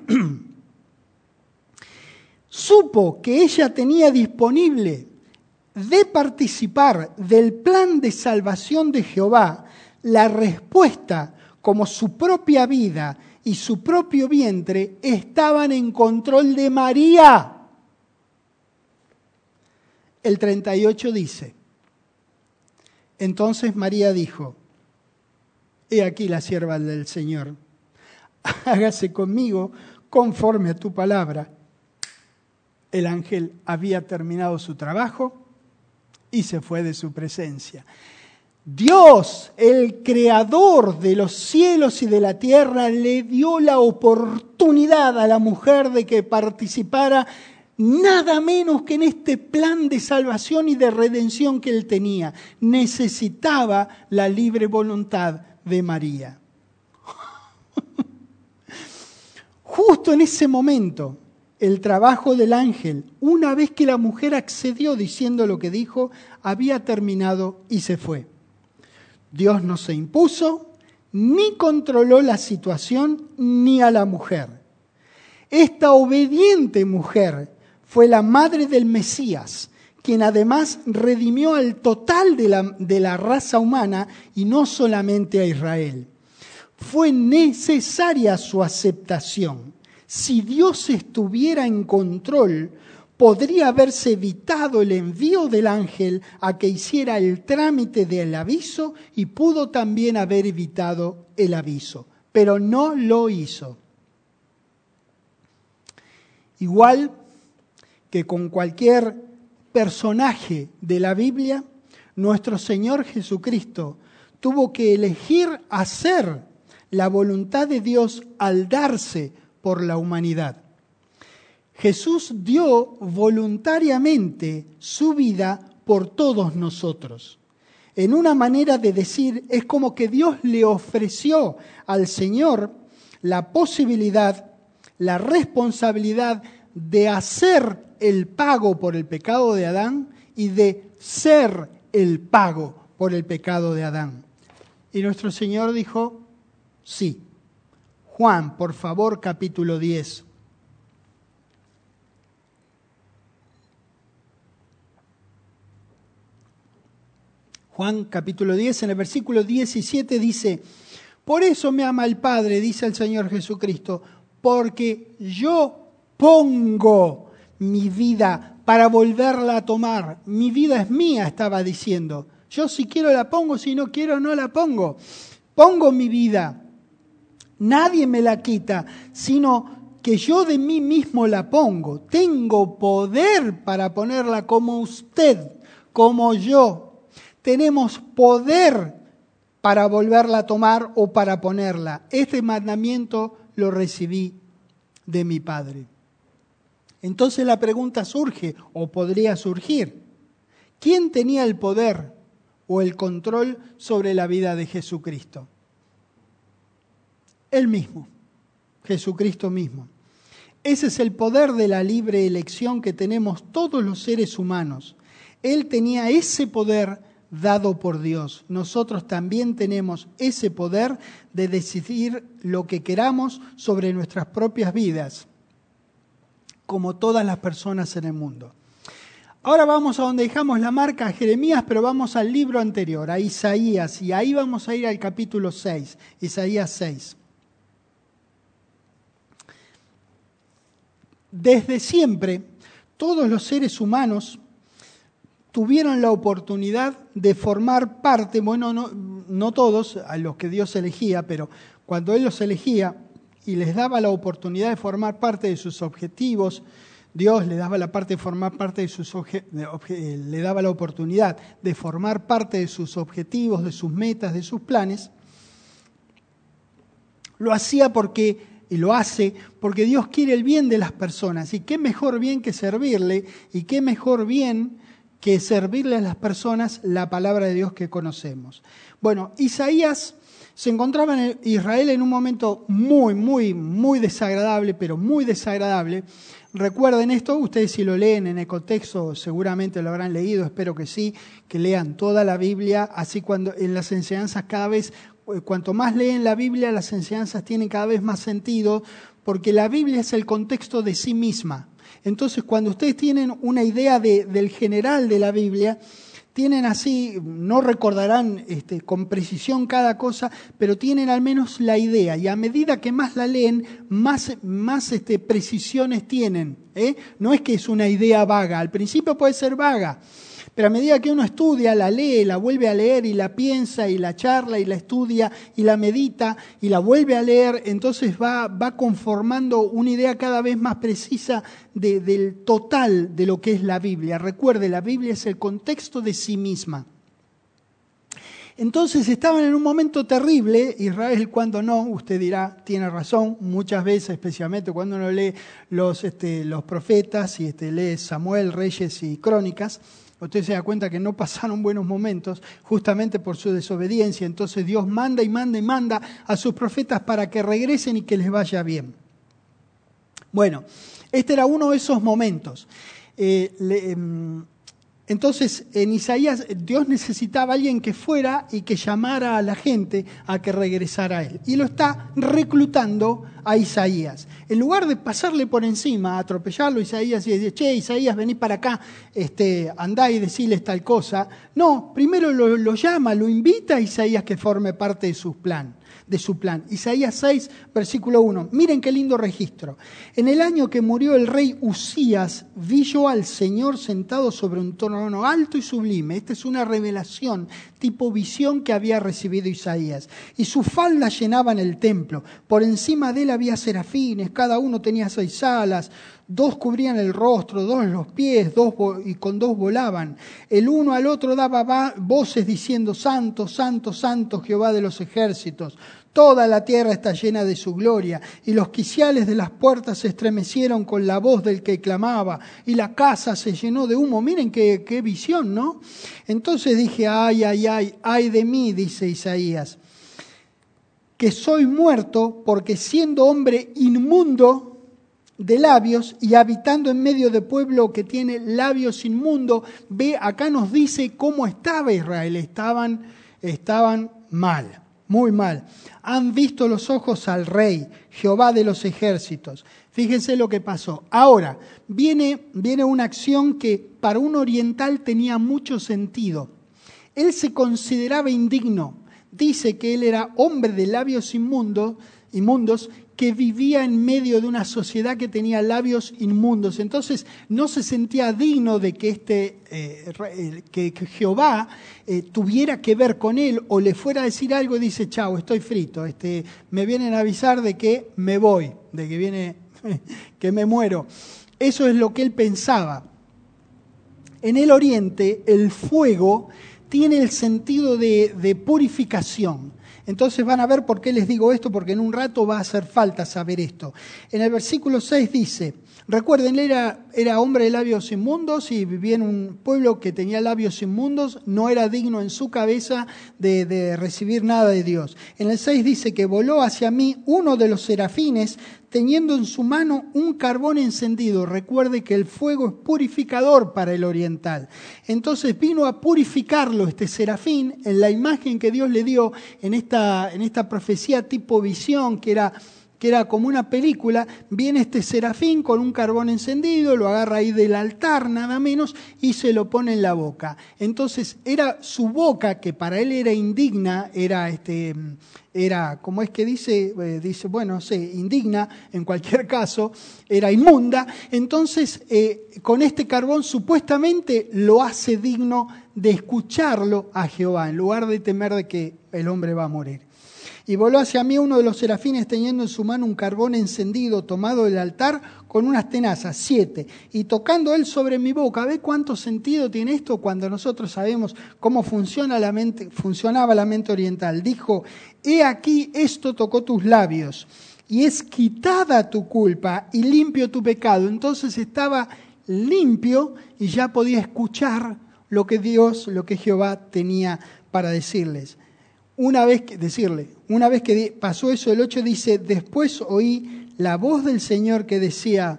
supo que ella tenía disponible de participar del plan de salvación de Jehová, la respuesta, como su propia vida y su propio vientre, estaban en control de María. El treinta y ocho dice: entonces María dijo: he aquí la sierva del Señor, hágase conmigo conforme a tu palabra. El ángel había terminado su trabajo y se fue de su presencia. Dios, el creador de los cielos y de la tierra, le dio la oportunidad a la mujer de que participara nada menos que en este plan de salvación y de redención que él tenía. Necesitaba la libre voluntad de María. Justo en ese momento, el trabajo del ángel, una vez que la mujer accedió diciendo lo que dijo, había terminado y se fue. Dios no se impuso, ni controló la situación, ni a la mujer. Esta obediente mujer fue la madre del Mesías, quien además redimió al total de la, de la raza humana y no solamente a Israel. Fue necesaria su aceptación. Si Dios estuviera en control, podría haberse evitado el envío del ángel a que hiciera el trámite del aviso y pudo también haber evitado el aviso, pero no lo hizo. Igual que con cualquier personaje de la Biblia, nuestro Señor Jesucristo tuvo que elegir hacer la voluntad de Dios al darse por la humanidad. Jesús dio voluntariamente su vida por todos nosotros. En una manera de decir, es como que Dios le ofreció al Señor la posibilidad, la responsabilidad de hacer el pago por el pecado de Adán y de ser el pago por el pecado de Adán. Y nuestro Señor dijo, sí. Juan, por favor, capítulo diez. Juan capítulo diez, en el versículo diecisiete dice: por eso me ama el Padre, dice el Señor Jesucristo, porque yo pongo mi vida para volverla a tomar. Mi vida es mía, estaba diciendo. Yo si quiero la pongo, si no quiero no la pongo. Pongo mi vida. Nadie me la quita, sino que yo de mí mismo la pongo. Tengo poder para ponerla como usted, como yo. Tenemos poder para volverla a tomar o para ponerla. Este mandamiento lo recibí de mi Padre. Entonces la pregunta surge, o podría surgir, ¿quién tenía el poder o el control sobre la vida de Jesucristo? Él mismo, Jesucristo mismo. Ese es el poder de la libre elección que tenemos todos los seres humanos. Él tenía ese poder dado por Dios. Nosotros también tenemos ese poder de decidir lo que queramos sobre nuestras propias vidas, como todas las personas en el mundo. Ahora vamos a donde dejamos la marca, a Jeremías, pero vamos al libro anterior, a Isaías, y ahí vamos a ir al capítulo seis, Isaías seis. Desde siempre, todos los seres humanos tuvieron la oportunidad de formar parte, bueno, no, no todos, a los que Dios elegía, pero cuando Él los elegía y les daba la oportunidad de formar parte de sus objetivos, Dios le daba la parte de formar parte de sus obje, de, obje, le daba la oportunidad de formar parte de sus objetivos, de sus metas, de sus planes, lo hacía porque y lo hace porque Dios quiere el bien de las personas. Y qué mejor bien que servirle, y qué mejor bien que servirle a las personas la palabra de Dios que conocemos. Bueno, Isaías se encontraba en Israel en un momento muy, muy, muy desagradable, pero muy desagradable. Recuerden esto, ustedes si lo leen en el contexto seguramente lo habrán leído, espero que sí, que lean toda la Biblia, así cuando en las enseñanzas cada vez... Cuanto más leen la Biblia, las enseñanzas tienen cada vez más sentido, porque la Biblia es el contexto de sí misma. Entonces, cuando ustedes tienen una idea de, del general de la Biblia, tienen así, no recordarán este, con precisión cada cosa, pero tienen al menos la idea. Y a medida que más la leen, más, más este, precisiones tienen. ¿eh? No es que es una idea vaga. Al principio puede ser vaga, pero a medida que uno estudia, la lee, la vuelve a leer y la piensa y la charla y la estudia y la medita y la vuelve a leer, entonces va, va conformando una idea cada vez más precisa de, del total de lo que es la Biblia. Recuerde, la Biblia es el contexto de sí misma. Entonces estaban en un momento terrible, Israel cuando no, usted dirá, tiene razón, muchas veces, especialmente cuando uno lee los, este, los profetas y este, lee Samuel, Reyes y Crónicas, usted se da cuenta que no pasaron buenos momentos justamente por su desobediencia. Entonces Dios manda y manda y manda a sus profetas para que regresen y que les vaya bien. Bueno, este era uno de esos momentos. Eh, le, eh, entonces, en Isaías, Dios necesitaba a alguien que fuera y que llamara a la gente a que regresara a Él. Y lo está reclutando a Isaías. En lugar de pasarle por encima, atropellarlo a Isaías y decir, che, Isaías, vení para acá, este, andá y decirles tal cosa. No, primero lo, lo llama, lo invita a Isaías que forme parte de su plan. de su plan. Isaías seis, versículo uno. Miren qué lindo registro. En el año que murió el rey Usías, vi yo al Señor sentado sobre un trono alto y sublime. Esta es una revelación, tipo visión que había recibido Isaías. Y sus faldas llenaban el templo. Por encima de él había serafines, cada uno tenía seis alas. Dos cubrían el rostro, dos los pies, dos y con dos volaban. El uno al otro daba voces diciendo, Santo, Santo, Santo, Jehová de los ejércitos. Toda la tierra está llena de su gloria. Y los quiciales de las puertas se estremecieron con la voz del que clamaba. Y la casa se llenó de humo. Miren qué, qué visión, ¿no? Entonces dije, ay, ay, ay, ay de mí, dice Isaías, que soy muerto porque siendo hombre inmundo de labios y habitando en medio de pueblo que tiene labios inmundos, ve, acá nos dice cómo estaba Israel. Estaban, estaban mal, muy mal. Han visto los ojos al Rey, Jehová de los ejércitos. Fíjense lo que pasó. Ahora, viene, viene una acción que para un oriental tenía mucho sentido. Él se consideraba indigno. Dice que él era hombre de labios inmundos, inmundos que vivía en medio de una sociedad que tenía labios inmundos. Entonces no se sentía digno de que, este, eh, que, que Jehová eh, tuviera que ver con él o le fuera a decir algo y dice, chao, estoy frito, este, me vienen a avisar de que me voy, de que viene, que me muero. Eso es lo que él pensaba. En el Oriente el fuego tiene el sentido de, de purificación. Entonces van a ver por qué les digo esto, porque en un rato va a hacer falta saber esto. En el versículo seis dice, recuerden, era, era hombre de labios inmundos y vivía en un pueblo que tenía labios inmundos, no era digno en su cabeza de, de recibir nada de Dios. En el seis dice que voló hacia mí uno de los serafines, teniendo en su mano un carbón encendido. Recuerde que el fuego es purificador para el oriental. Entonces vino a purificarlo este serafín en la imagen que Dios le dio en esta, en esta profecía tipo visión, que era, que era como una película. Viene este serafín con un carbón encendido, lo agarra ahí del altar nada menos y se lo pone en la boca. Entonces era su boca, que para él era indigna, era este... era, como es que dice, eh, dice, bueno, sé, indigna, en cualquier caso, era inmunda. Entonces, eh, con este carbón supuestamente lo hace digno de escucharlo a Jehová, en lugar de temer de que el hombre va a morir. Y voló hacia mí uno de los serafines teniendo en su mano un carbón encendido tomado del altar con unas tenazas, siete, y tocando él sobre mi boca. ¿Ve cuánto sentido tiene esto cuando nosotros sabemos cómo funciona la mente, funcionaba la mente oriental? Dijo, he aquí esto tocó tus labios y es quitada tu culpa y limpio tu pecado. Entonces estaba limpio y ya podía escuchar lo que Dios, lo que Jehová tenía para decirles. Una vez que, decirle, una vez que pasó eso, el ocho dice, después oí la voz del Señor que decía,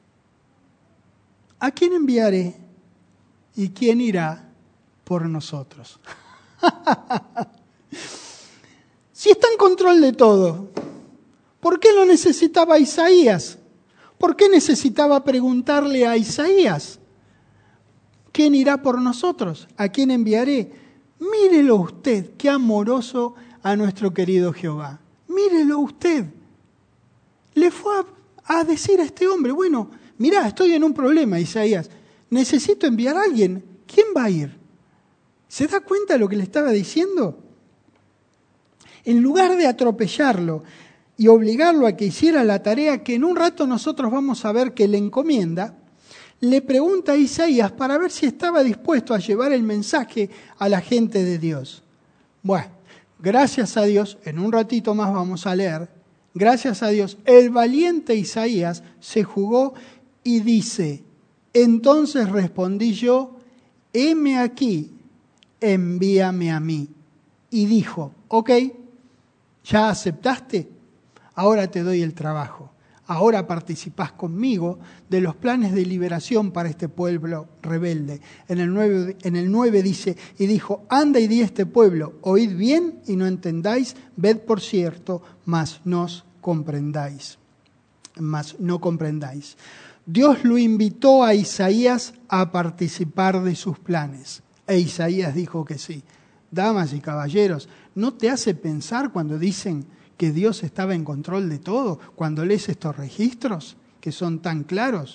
¿a quién enviaré y quién irá por nosotros? Si está en control de todo, ¿por qué lo necesitaba Isaías? ¿Por qué necesitaba preguntarle a Isaías? ¿Quién irá por nosotros? ¿A quién enviaré? Mírelo usted, qué amoroso a nuestro querido Jehová. Mírelo usted. Le fue a, a decir a este hombre, bueno, mirá, estoy en un problema, Isaías. Necesito enviar a alguien. ¿Quién va a ir? ¿Se da cuenta de lo que le estaba diciendo? En lugar de atropellarlo y obligarlo a que hiciera la tarea que en un rato nosotros vamos a ver que le encomienda, le pregunta a Isaías para ver si estaba dispuesto a llevar el mensaje a la gente de Dios. Bueno, gracias a Dios, en un ratito más vamos a leer, gracias a Dios, el valiente Isaías se jugó y dice, entonces respondí yo, heme aquí, envíame a mí. Y dijo, ok, ¿ya aceptaste? Ahora te doy el trabajo. Ahora participás conmigo de los planes de liberación para este pueblo rebelde. En el nueve, en el nueve dice, y dijo, anda y di a este pueblo, oíd bien y no entendáis, ved por cierto, mas nos comprendáis. Mas no comprendáis. Dios lo invitó a Isaías a participar de sus planes. E Isaías dijo que sí. Damas y caballeros, ¿no te hace pensar cuando dicen que Dios estaba en control de todo, cuando lees estos registros que son tan claros?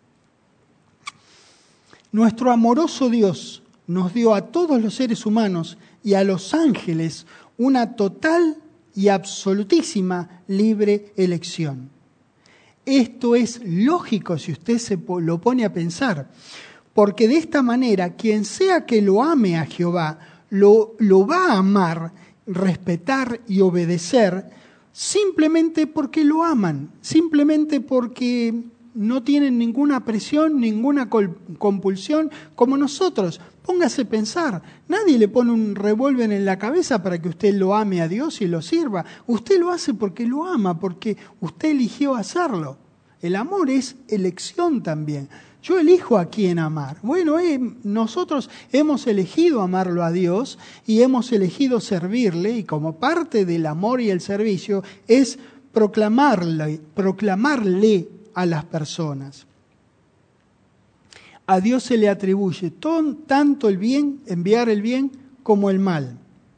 Nuestro amoroso Dios nos dio a todos los seres humanos y a los ángeles una total y absolutísima libre elección. Esto es lógico si usted se lo pone a pensar, porque de esta manera quien sea que lo ame a Jehová, lo, lo va a amar, respetar y obedecer simplemente porque lo aman, simplemente porque no tienen ninguna presión, ninguna compulsión como nosotros. Póngase a pensar, nadie le pone un revólver en la cabeza para que usted lo ame a Dios y lo sirva. Usted lo hace porque lo ama, porque usted eligió hacerlo. El amor es elección también. Yo elijo a quién amar. Bueno, eh, nosotros hemos elegido amarlo a Dios y hemos elegido servirle, y como parte del amor y el servicio es proclamarle, proclamarle a las personas. A Dios se le atribuye tanto el bien, enviar el bien, como el mal.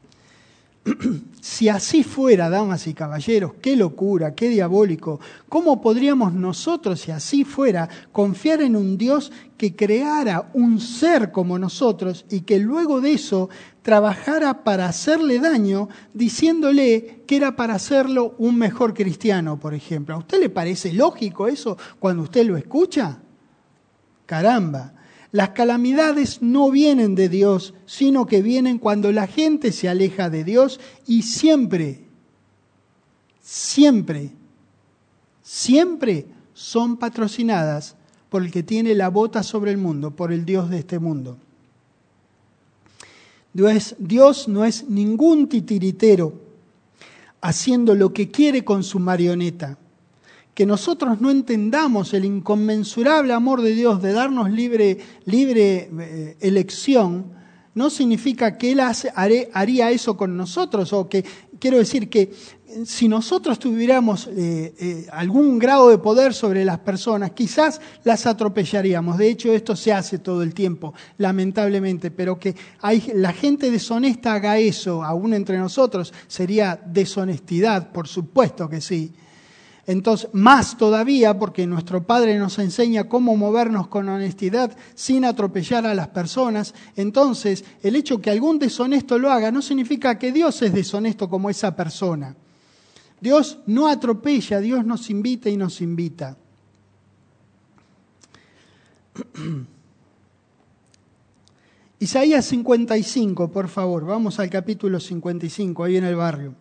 Si así fuera, damas y caballeros, qué locura, qué diabólico. ¿Cómo podríamos nosotros, si así fuera, confiar en un Dios que creara un ser como nosotros y que luego de eso trabajara para hacerle daño, diciéndole que era para hacerlo un mejor cristiano, por ejemplo? ¿A usted le parece lógico eso cuando usted lo escucha? Caramba. Las calamidades no vienen de Dios, sino que vienen cuando la gente se aleja de Dios y siempre, siempre, siempre son patrocinadas por el que tiene la bota sobre el mundo, por el Dios de este mundo. Dios, Dios no es ningún titiritero haciendo lo que quiere con su marioneta. Que nosotros no entendamos el inconmensurable amor de Dios de darnos libre, libre eh, elección, no significa que Él hace, haré, haría eso con nosotros, o que, quiero decir que si nosotros tuviéramos eh, eh, algún grado de poder sobre las personas, quizás las atropellaríamos. De hecho, esto se hace todo el tiempo, lamentablemente, pero que hay, la gente deshonesta haga eso, aún entre nosotros, sería deshonestidad, por supuesto que sí. Entonces, más todavía, porque nuestro Padre nos enseña cómo movernos con honestidad sin atropellar a las personas. Entonces, el hecho que algún deshonesto lo haga no significa que Dios es deshonesto como esa persona. Dios no atropella, Dios nos invita y nos invita. Isaías cincuenta y cinco, por favor, vamos al capítulo cincuenta y cinco, ahí en el barrio.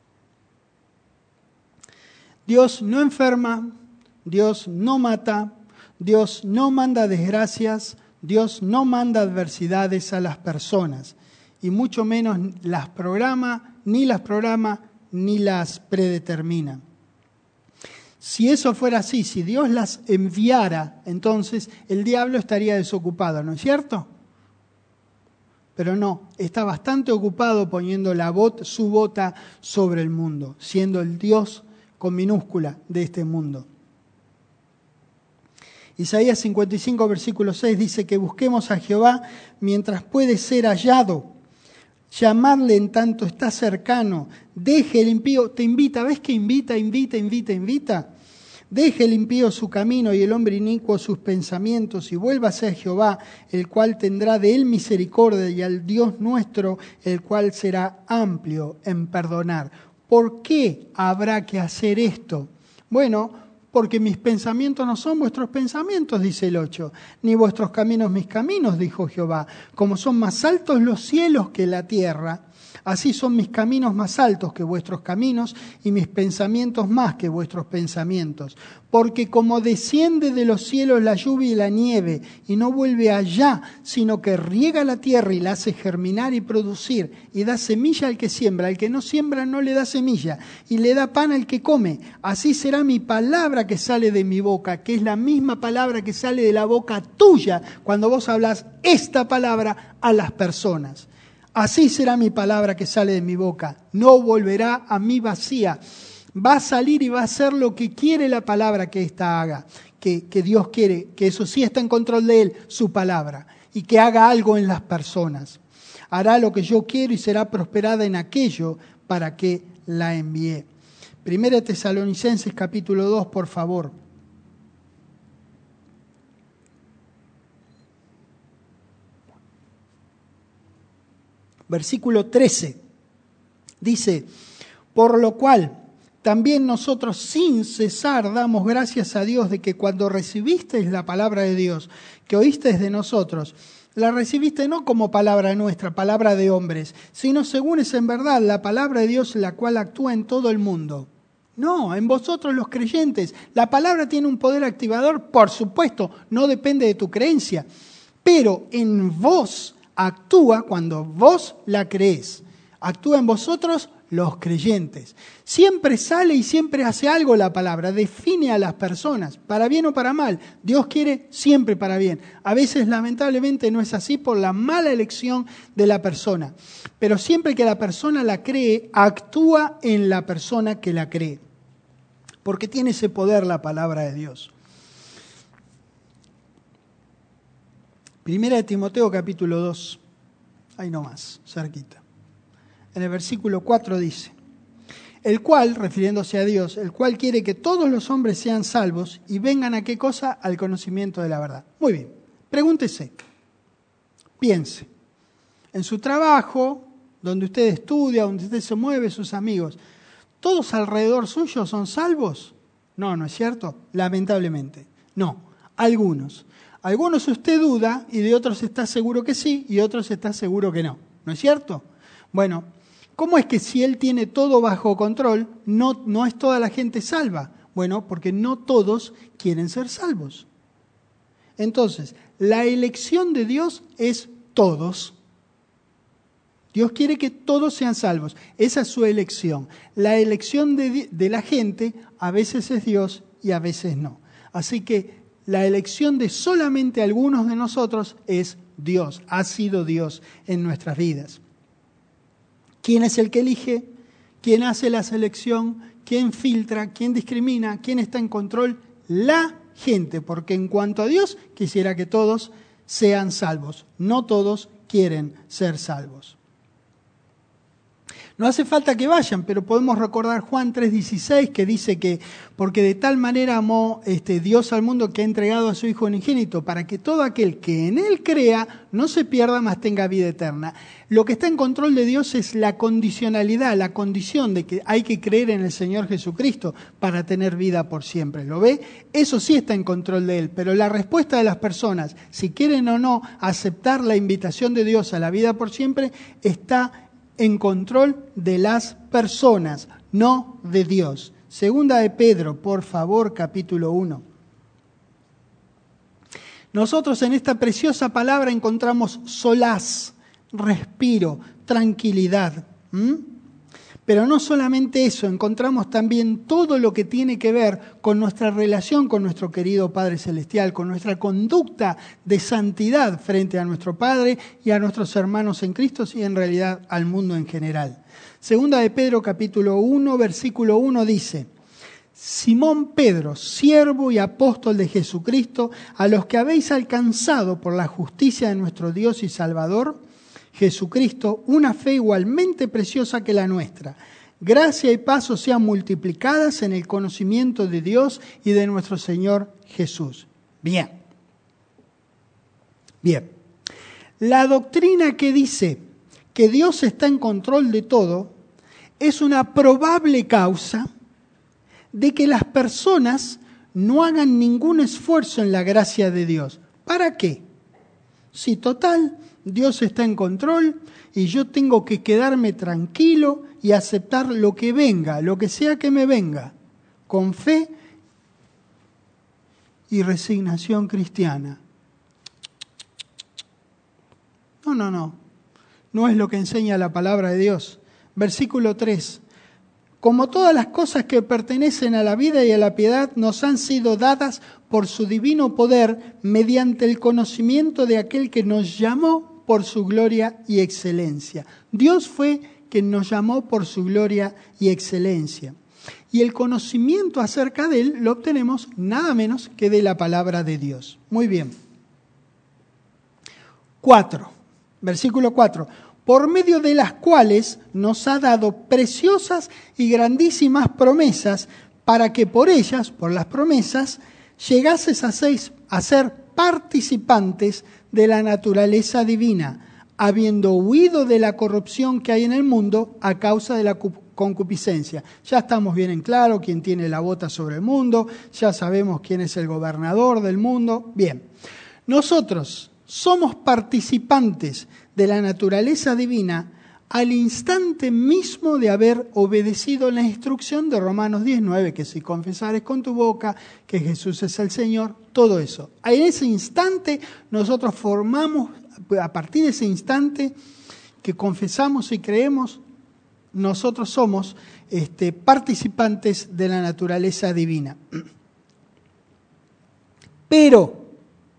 Dios no enferma, Dios no mata, Dios no manda desgracias, Dios no manda adversidades a las personas, y mucho menos las programa, ni las programa, ni las predetermina. Si eso fuera así, si Dios las enviara, entonces el diablo estaría desocupado, ¿no es cierto? Pero no, está bastante ocupado poniendo la bot, su bota sobre el mundo, siendo el Dios con minúscula de este mundo. Isaías cincuenta y cinco, versículo seis dice que busquemos a Jehová mientras puede ser hallado. Llamadle en tanto está cercano. Deje el impío, te invita, ¿ves que invita, invita, invita, invita? Deje el impío su camino y el hombre inicuo sus pensamientos y vuélvase a Jehová, el cual tendrá de él misericordia, y al Dios nuestro, el cual será amplio en perdonar. ¿Por qué habrá que hacer esto? Bueno, porque mis pensamientos no son vuestros pensamientos, dice el ocho, ni vuestros caminos mis caminos, dijo Jehová. Como son más altos los cielos que la tierra, así son mis caminos más altos que vuestros caminos y mis pensamientos más que vuestros pensamientos. Porque como desciende de los cielos la lluvia y la nieve y no vuelve allá, sino que riega la tierra y la hace germinar y producir y da semilla al que siembra, al que no siembra no le da semilla y le da pan al que come, así será mi palabra que sale de mi boca, que es la misma palabra que sale de la boca tuya cuando vos hablas esta palabra a las personas. Así será mi palabra que sale de mi boca, no volverá a mí vacía. Va a salir y va a hacer lo que quiere la palabra que ésta haga, que, que Dios quiere, que eso sí está en control de Él, su palabra, y que haga algo en las personas. Hará lo que yo quiero y será prosperada en aquello para que la envié. Primera Tesalonicenses capítulo dos, por favor. Versículo trece, dice, por lo cual también nosotros sin cesar damos gracias a Dios de que cuando recibisteis la palabra de Dios, que oísteis de nosotros, la recibiste no como palabra nuestra, palabra de hombres, sino según es en verdad la palabra de Dios, la cual actúa en todo el mundo. No, en vosotros los creyentes. La palabra tiene un poder activador, por supuesto, no depende de tu creencia, pero en vos actúa cuando vos la creés. Actúa en vosotros los creyentes. Siempre sale y siempre hace algo la palabra, define a las personas, para bien o para mal. Dios quiere siempre para bien. A veces, lamentablemente, no es así por la mala elección de la persona. Pero siempre que la persona la cree, actúa en la persona que la cree. Porque tiene ese poder la palabra de Dios. Primera de Timoteo capítulo dos, ahí nomás, cerquita. En el versículo cuatro dice, el cual, refiriéndose a Dios, el cual quiere que todos los hombres sean salvos y vengan a qué cosa, al conocimiento de la verdad. Muy bien, pregúntese, piense, en su trabajo, donde usted estudia, donde usted se mueve, sus amigos, ¿todos alrededor suyo son salvos? No, ¿no es cierto? Lamentablemente, no, algunos. Algunos usted duda y de otros está seguro que sí y otros está seguro que no. ¿No es cierto? Bueno, ¿cómo es que si Él tiene todo bajo control, no, no es toda la gente salva? Bueno, porque no todos quieren ser salvos. Entonces, la elección de Dios es todos. Dios quiere que todos sean salvos. Esa es su elección. La elección de, de la gente a veces es Dios y a veces no. Así que la elección de solamente algunos de nosotros es Dios, ha sido Dios en nuestras vidas. ¿Quién es el que elige? ¿Quién hace la selección? ¿Quién filtra? ¿Quién discrimina? ¿Quién está en control? La gente, porque en cuanto a Dios, quisiera que todos sean salvos. No todos quieren ser salvos. No hace falta que vayan, pero podemos recordar Juan tres dieciséis, que dice que porque de tal manera amó este, Dios al mundo que ha entregado a su Hijo unigénito, para que todo aquel que en Él crea no se pierda, mas tenga vida eterna. Lo que está en control de Dios es la condicionalidad, la condición de que hay que creer en el Señor Jesucristo para tener vida por siempre. ¿Lo ve? Eso sí está en control de Él, pero la respuesta de las personas, si quieren o no aceptar la invitación de Dios a la vida por siempre, está en control de las personas, no de Dios. Segunda de Pedro, por favor, capítulo uno. Nosotros en esta preciosa palabra encontramos solaz, respiro, tranquilidad. ¿Mm? Pero no solamente eso, encontramos también todo lo que tiene que ver con nuestra relación con nuestro querido Padre Celestial, con nuestra conducta de santidad frente a nuestro Padre y a nuestros hermanos en Cristo y en realidad al mundo en general. Segunda de Pedro capítulo uno, versículo uno dice, Simón Pedro, siervo y apóstol de Jesucristo, a los que habéis alcanzado por la justicia de nuestro Dios y Salvador, Jesucristo, una fe igualmente preciosa que la nuestra. Gracia y paz os sean multiplicadas en el conocimiento de Dios y de nuestro Señor Jesús. Bien. Bien. La doctrina que dice que Dios está en control de todo es una probable causa de que las personas no hagan ningún esfuerzo en la gracia de Dios. ¿Para qué? Si total, Dios está en control y yo tengo que quedarme tranquilo y aceptar lo que venga, lo que sea que me venga, con fe y resignación cristiana. No, no, no. No es lo que enseña la palabra de Dios. Versículo tres. Como todas las cosas que pertenecen a la vida y a la piedad nos han sido dadas por su divino poder mediante el conocimiento de aquel que nos llamó por su gloria y excelencia. Dios fue quien nos llamó por su gloria y excelencia. Y el conocimiento acerca de Él lo obtenemos nada menos que de la palabra de Dios. Muy bien. Cuatro. Versículo cuatro. Por medio de las cuales nos ha dado preciosas y grandísimas promesas, para que por ellas, por las promesas, llegases a, seis, a ser participantes de la naturaleza divina, habiendo huido de la corrupción que hay en el mundo a causa de la concupiscencia. Ya estamos bien en claro quién tiene la bota sobre el mundo, ya sabemos quién es el gobernador del mundo. Bien, nosotros somos participantes de la naturaleza divina al instante mismo de haber obedecido la instrucción de Romanos diez nueve, que si confesares con tu boca que Jesús es el Señor, todo eso. En ese instante nosotros formamos, a partir de ese instante que confesamos y creemos, nosotros somos este, participantes de la naturaleza divina. Pero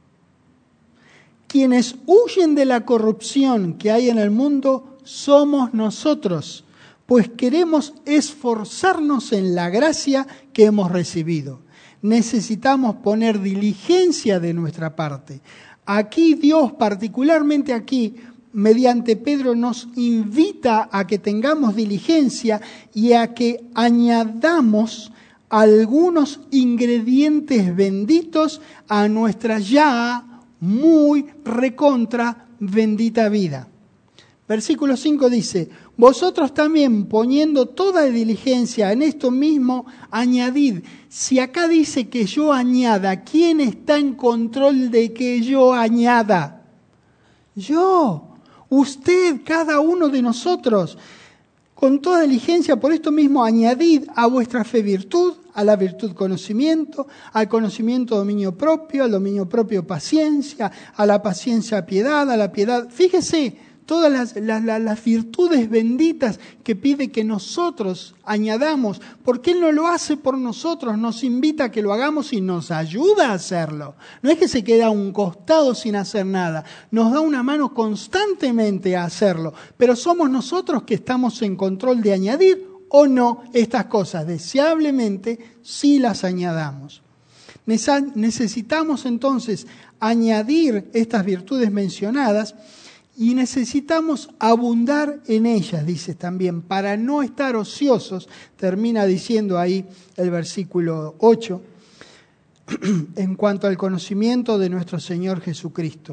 quienes huyen de la corrupción que hay en el mundo somos nosotros, pues queremos esforzarnos en la gracia que hemos recibido. Necesitamos poner diligencia de nuestra parte. Aquí Dios, particularmente aquí, mediante Pedro, nos invita a que tengamos diligencia y a que añadamos algunos ingredientes benditos a nuestra ya muy recontra bendita vida. Versículo cinco dice, vosotros también poniendo toda diligencia en esto mismo, añadid. Si acá dice que yo añada, ¿quién está en control de que yo añada? Yo, usted, cada uno de nosotros. Con toda diligencia, por esto mismo, añadid a vuestra fe virtud, a la virtud conocimiento, al conocimiento dominio propio, al dominio propio paciencia, a la paciencia piedad, a la piedad. Fíjese, todas las, las, las virtudes benditas que pide que nosotros añadamos, porque Él no lo hace por nosotros, nos invita a que lo hagamos y nos ayuda a hacerlo. No es que se queda a un costado sin hacer nada, nos da una mano constantemente a hacerlo, pero somos nosotros que estamos en control de añadir o no estas cosas. Deseablemente sí las añadamos. Necesitamos entonces añadir estas virtudes mencionadas y necesitamos abundar en ellas, dice también, para no estar ociosos, termina diciendo ahí el versículo ocho, en cuanto al conocimiento de nuestro Señor Jesucristo.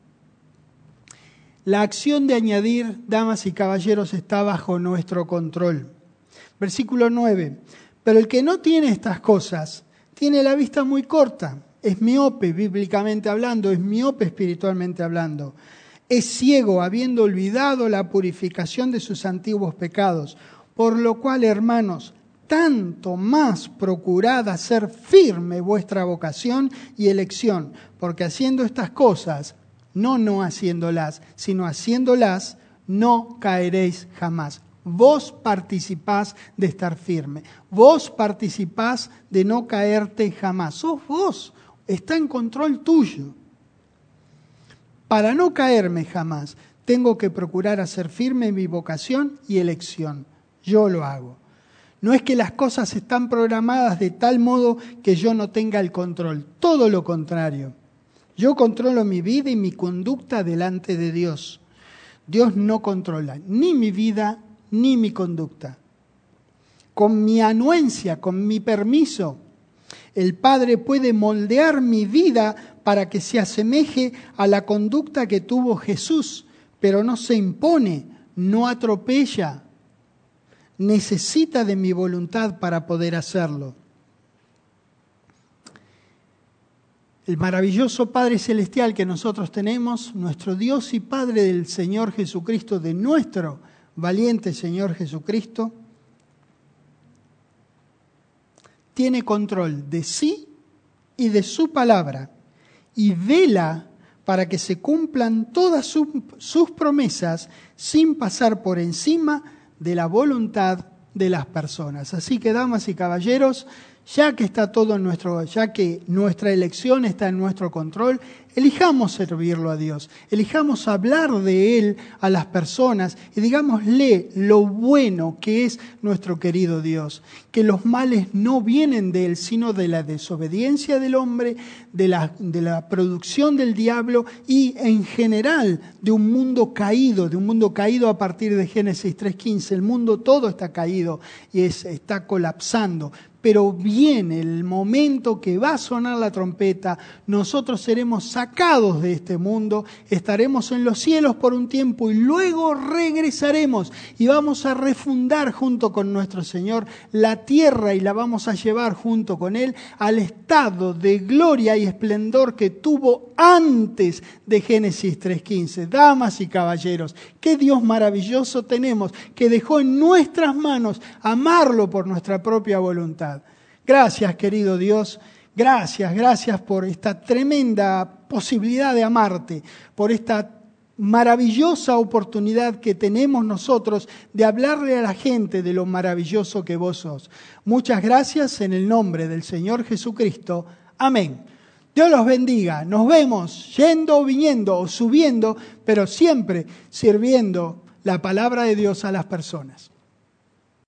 La acción de añadir, damas y caballeros, está bajo nuestro control. Versículo nueve, pero el que no tiene estas cosas, tiene la vista muy corta, es miope bíblicamente hablando, es miope espiritualmente hablando. Es ciego, habiendo olvidado la purificación de sus antiguos pecados. Por lo cual, hermanos, tanto más procurad hacer firme vuestra vocación y elección, porque haciendo estas cosas, no no haciéndolas, sino haciéndolas, no caeréis jamás. Vos participás de estar firme, vos participás de no caerte jamás. Sos vos, está en control tuyo. Para no caerme jamás, tengo que procurar hacer firme mi vocación y elección. Yo lo hago. No es que las cosas están programadas de tal modo que yo no tenga el control. Todo lo contrario. Yo controlo mi vida y mi conducta delante de Dios. Dios no controla ni mi vida ni mi conducta. Con mi anuencia, con mi permiso, el Padre puede moldear mi vida para que se asemeje a la conducta que tuvo Jesús, pero no se impone, no atropella. Necesita de mi voluntad para poder hacerlo. El maravilloso Padre Celestial que nosotros tenemos, nuestro Dios y Padre del Señor Jesucristo, de nuestro valiente Señor Jesucristo, tiene control de sí y de su palabra y vela para que se cumplan todas su, sus promesas sin pasar por encima de la voluntad de las personas. Así que, damas y caballeros, ya que está todo en nuestro, ya que nuestra elección está en nuestro control, elijamos servirlo a Dios, elijamos hablar de Él a las personas y digámosle lo bueno que es nuestro querido Dios, que los males no vienen de Él, sino de la desobediencia del hombre, de la, de la producción del diablo y en general de un mundo caído, de un mundo caído a partir de Génesis tres quince. El mundo todo está caído y es, está colapsando. Pero viene el momento que va a sonar la trompeta, nosotros seremos sacados de este mundo, estaremos en los cielos por un tiempo y luego regresaremos y vamos a refundar junto con nuestro Señor la tierra y la vamos a llevar junto con Él al estado de gloria y esplendor que tuvo antes de Génesis tres quince. Damas y caballeros, qué Dios maravilloso tenemos que dejó en nuestras manos amarlo por nuestra propia voluntad. Gracias, querido Dios, gracias, gracias por esta tremenda posibilidad de amarte, por esta maravillosa oportunidad que tenemos nosotros de hablarle a la gente de lo maravilloso que vos sos. Muchas gracias en el nombre del Señor Jesucristo. Amén. Dios los bendiga. Nos vemos yendo o viniendo o subiendo, pero siempre sirviendo la palabra de Dios a las personas.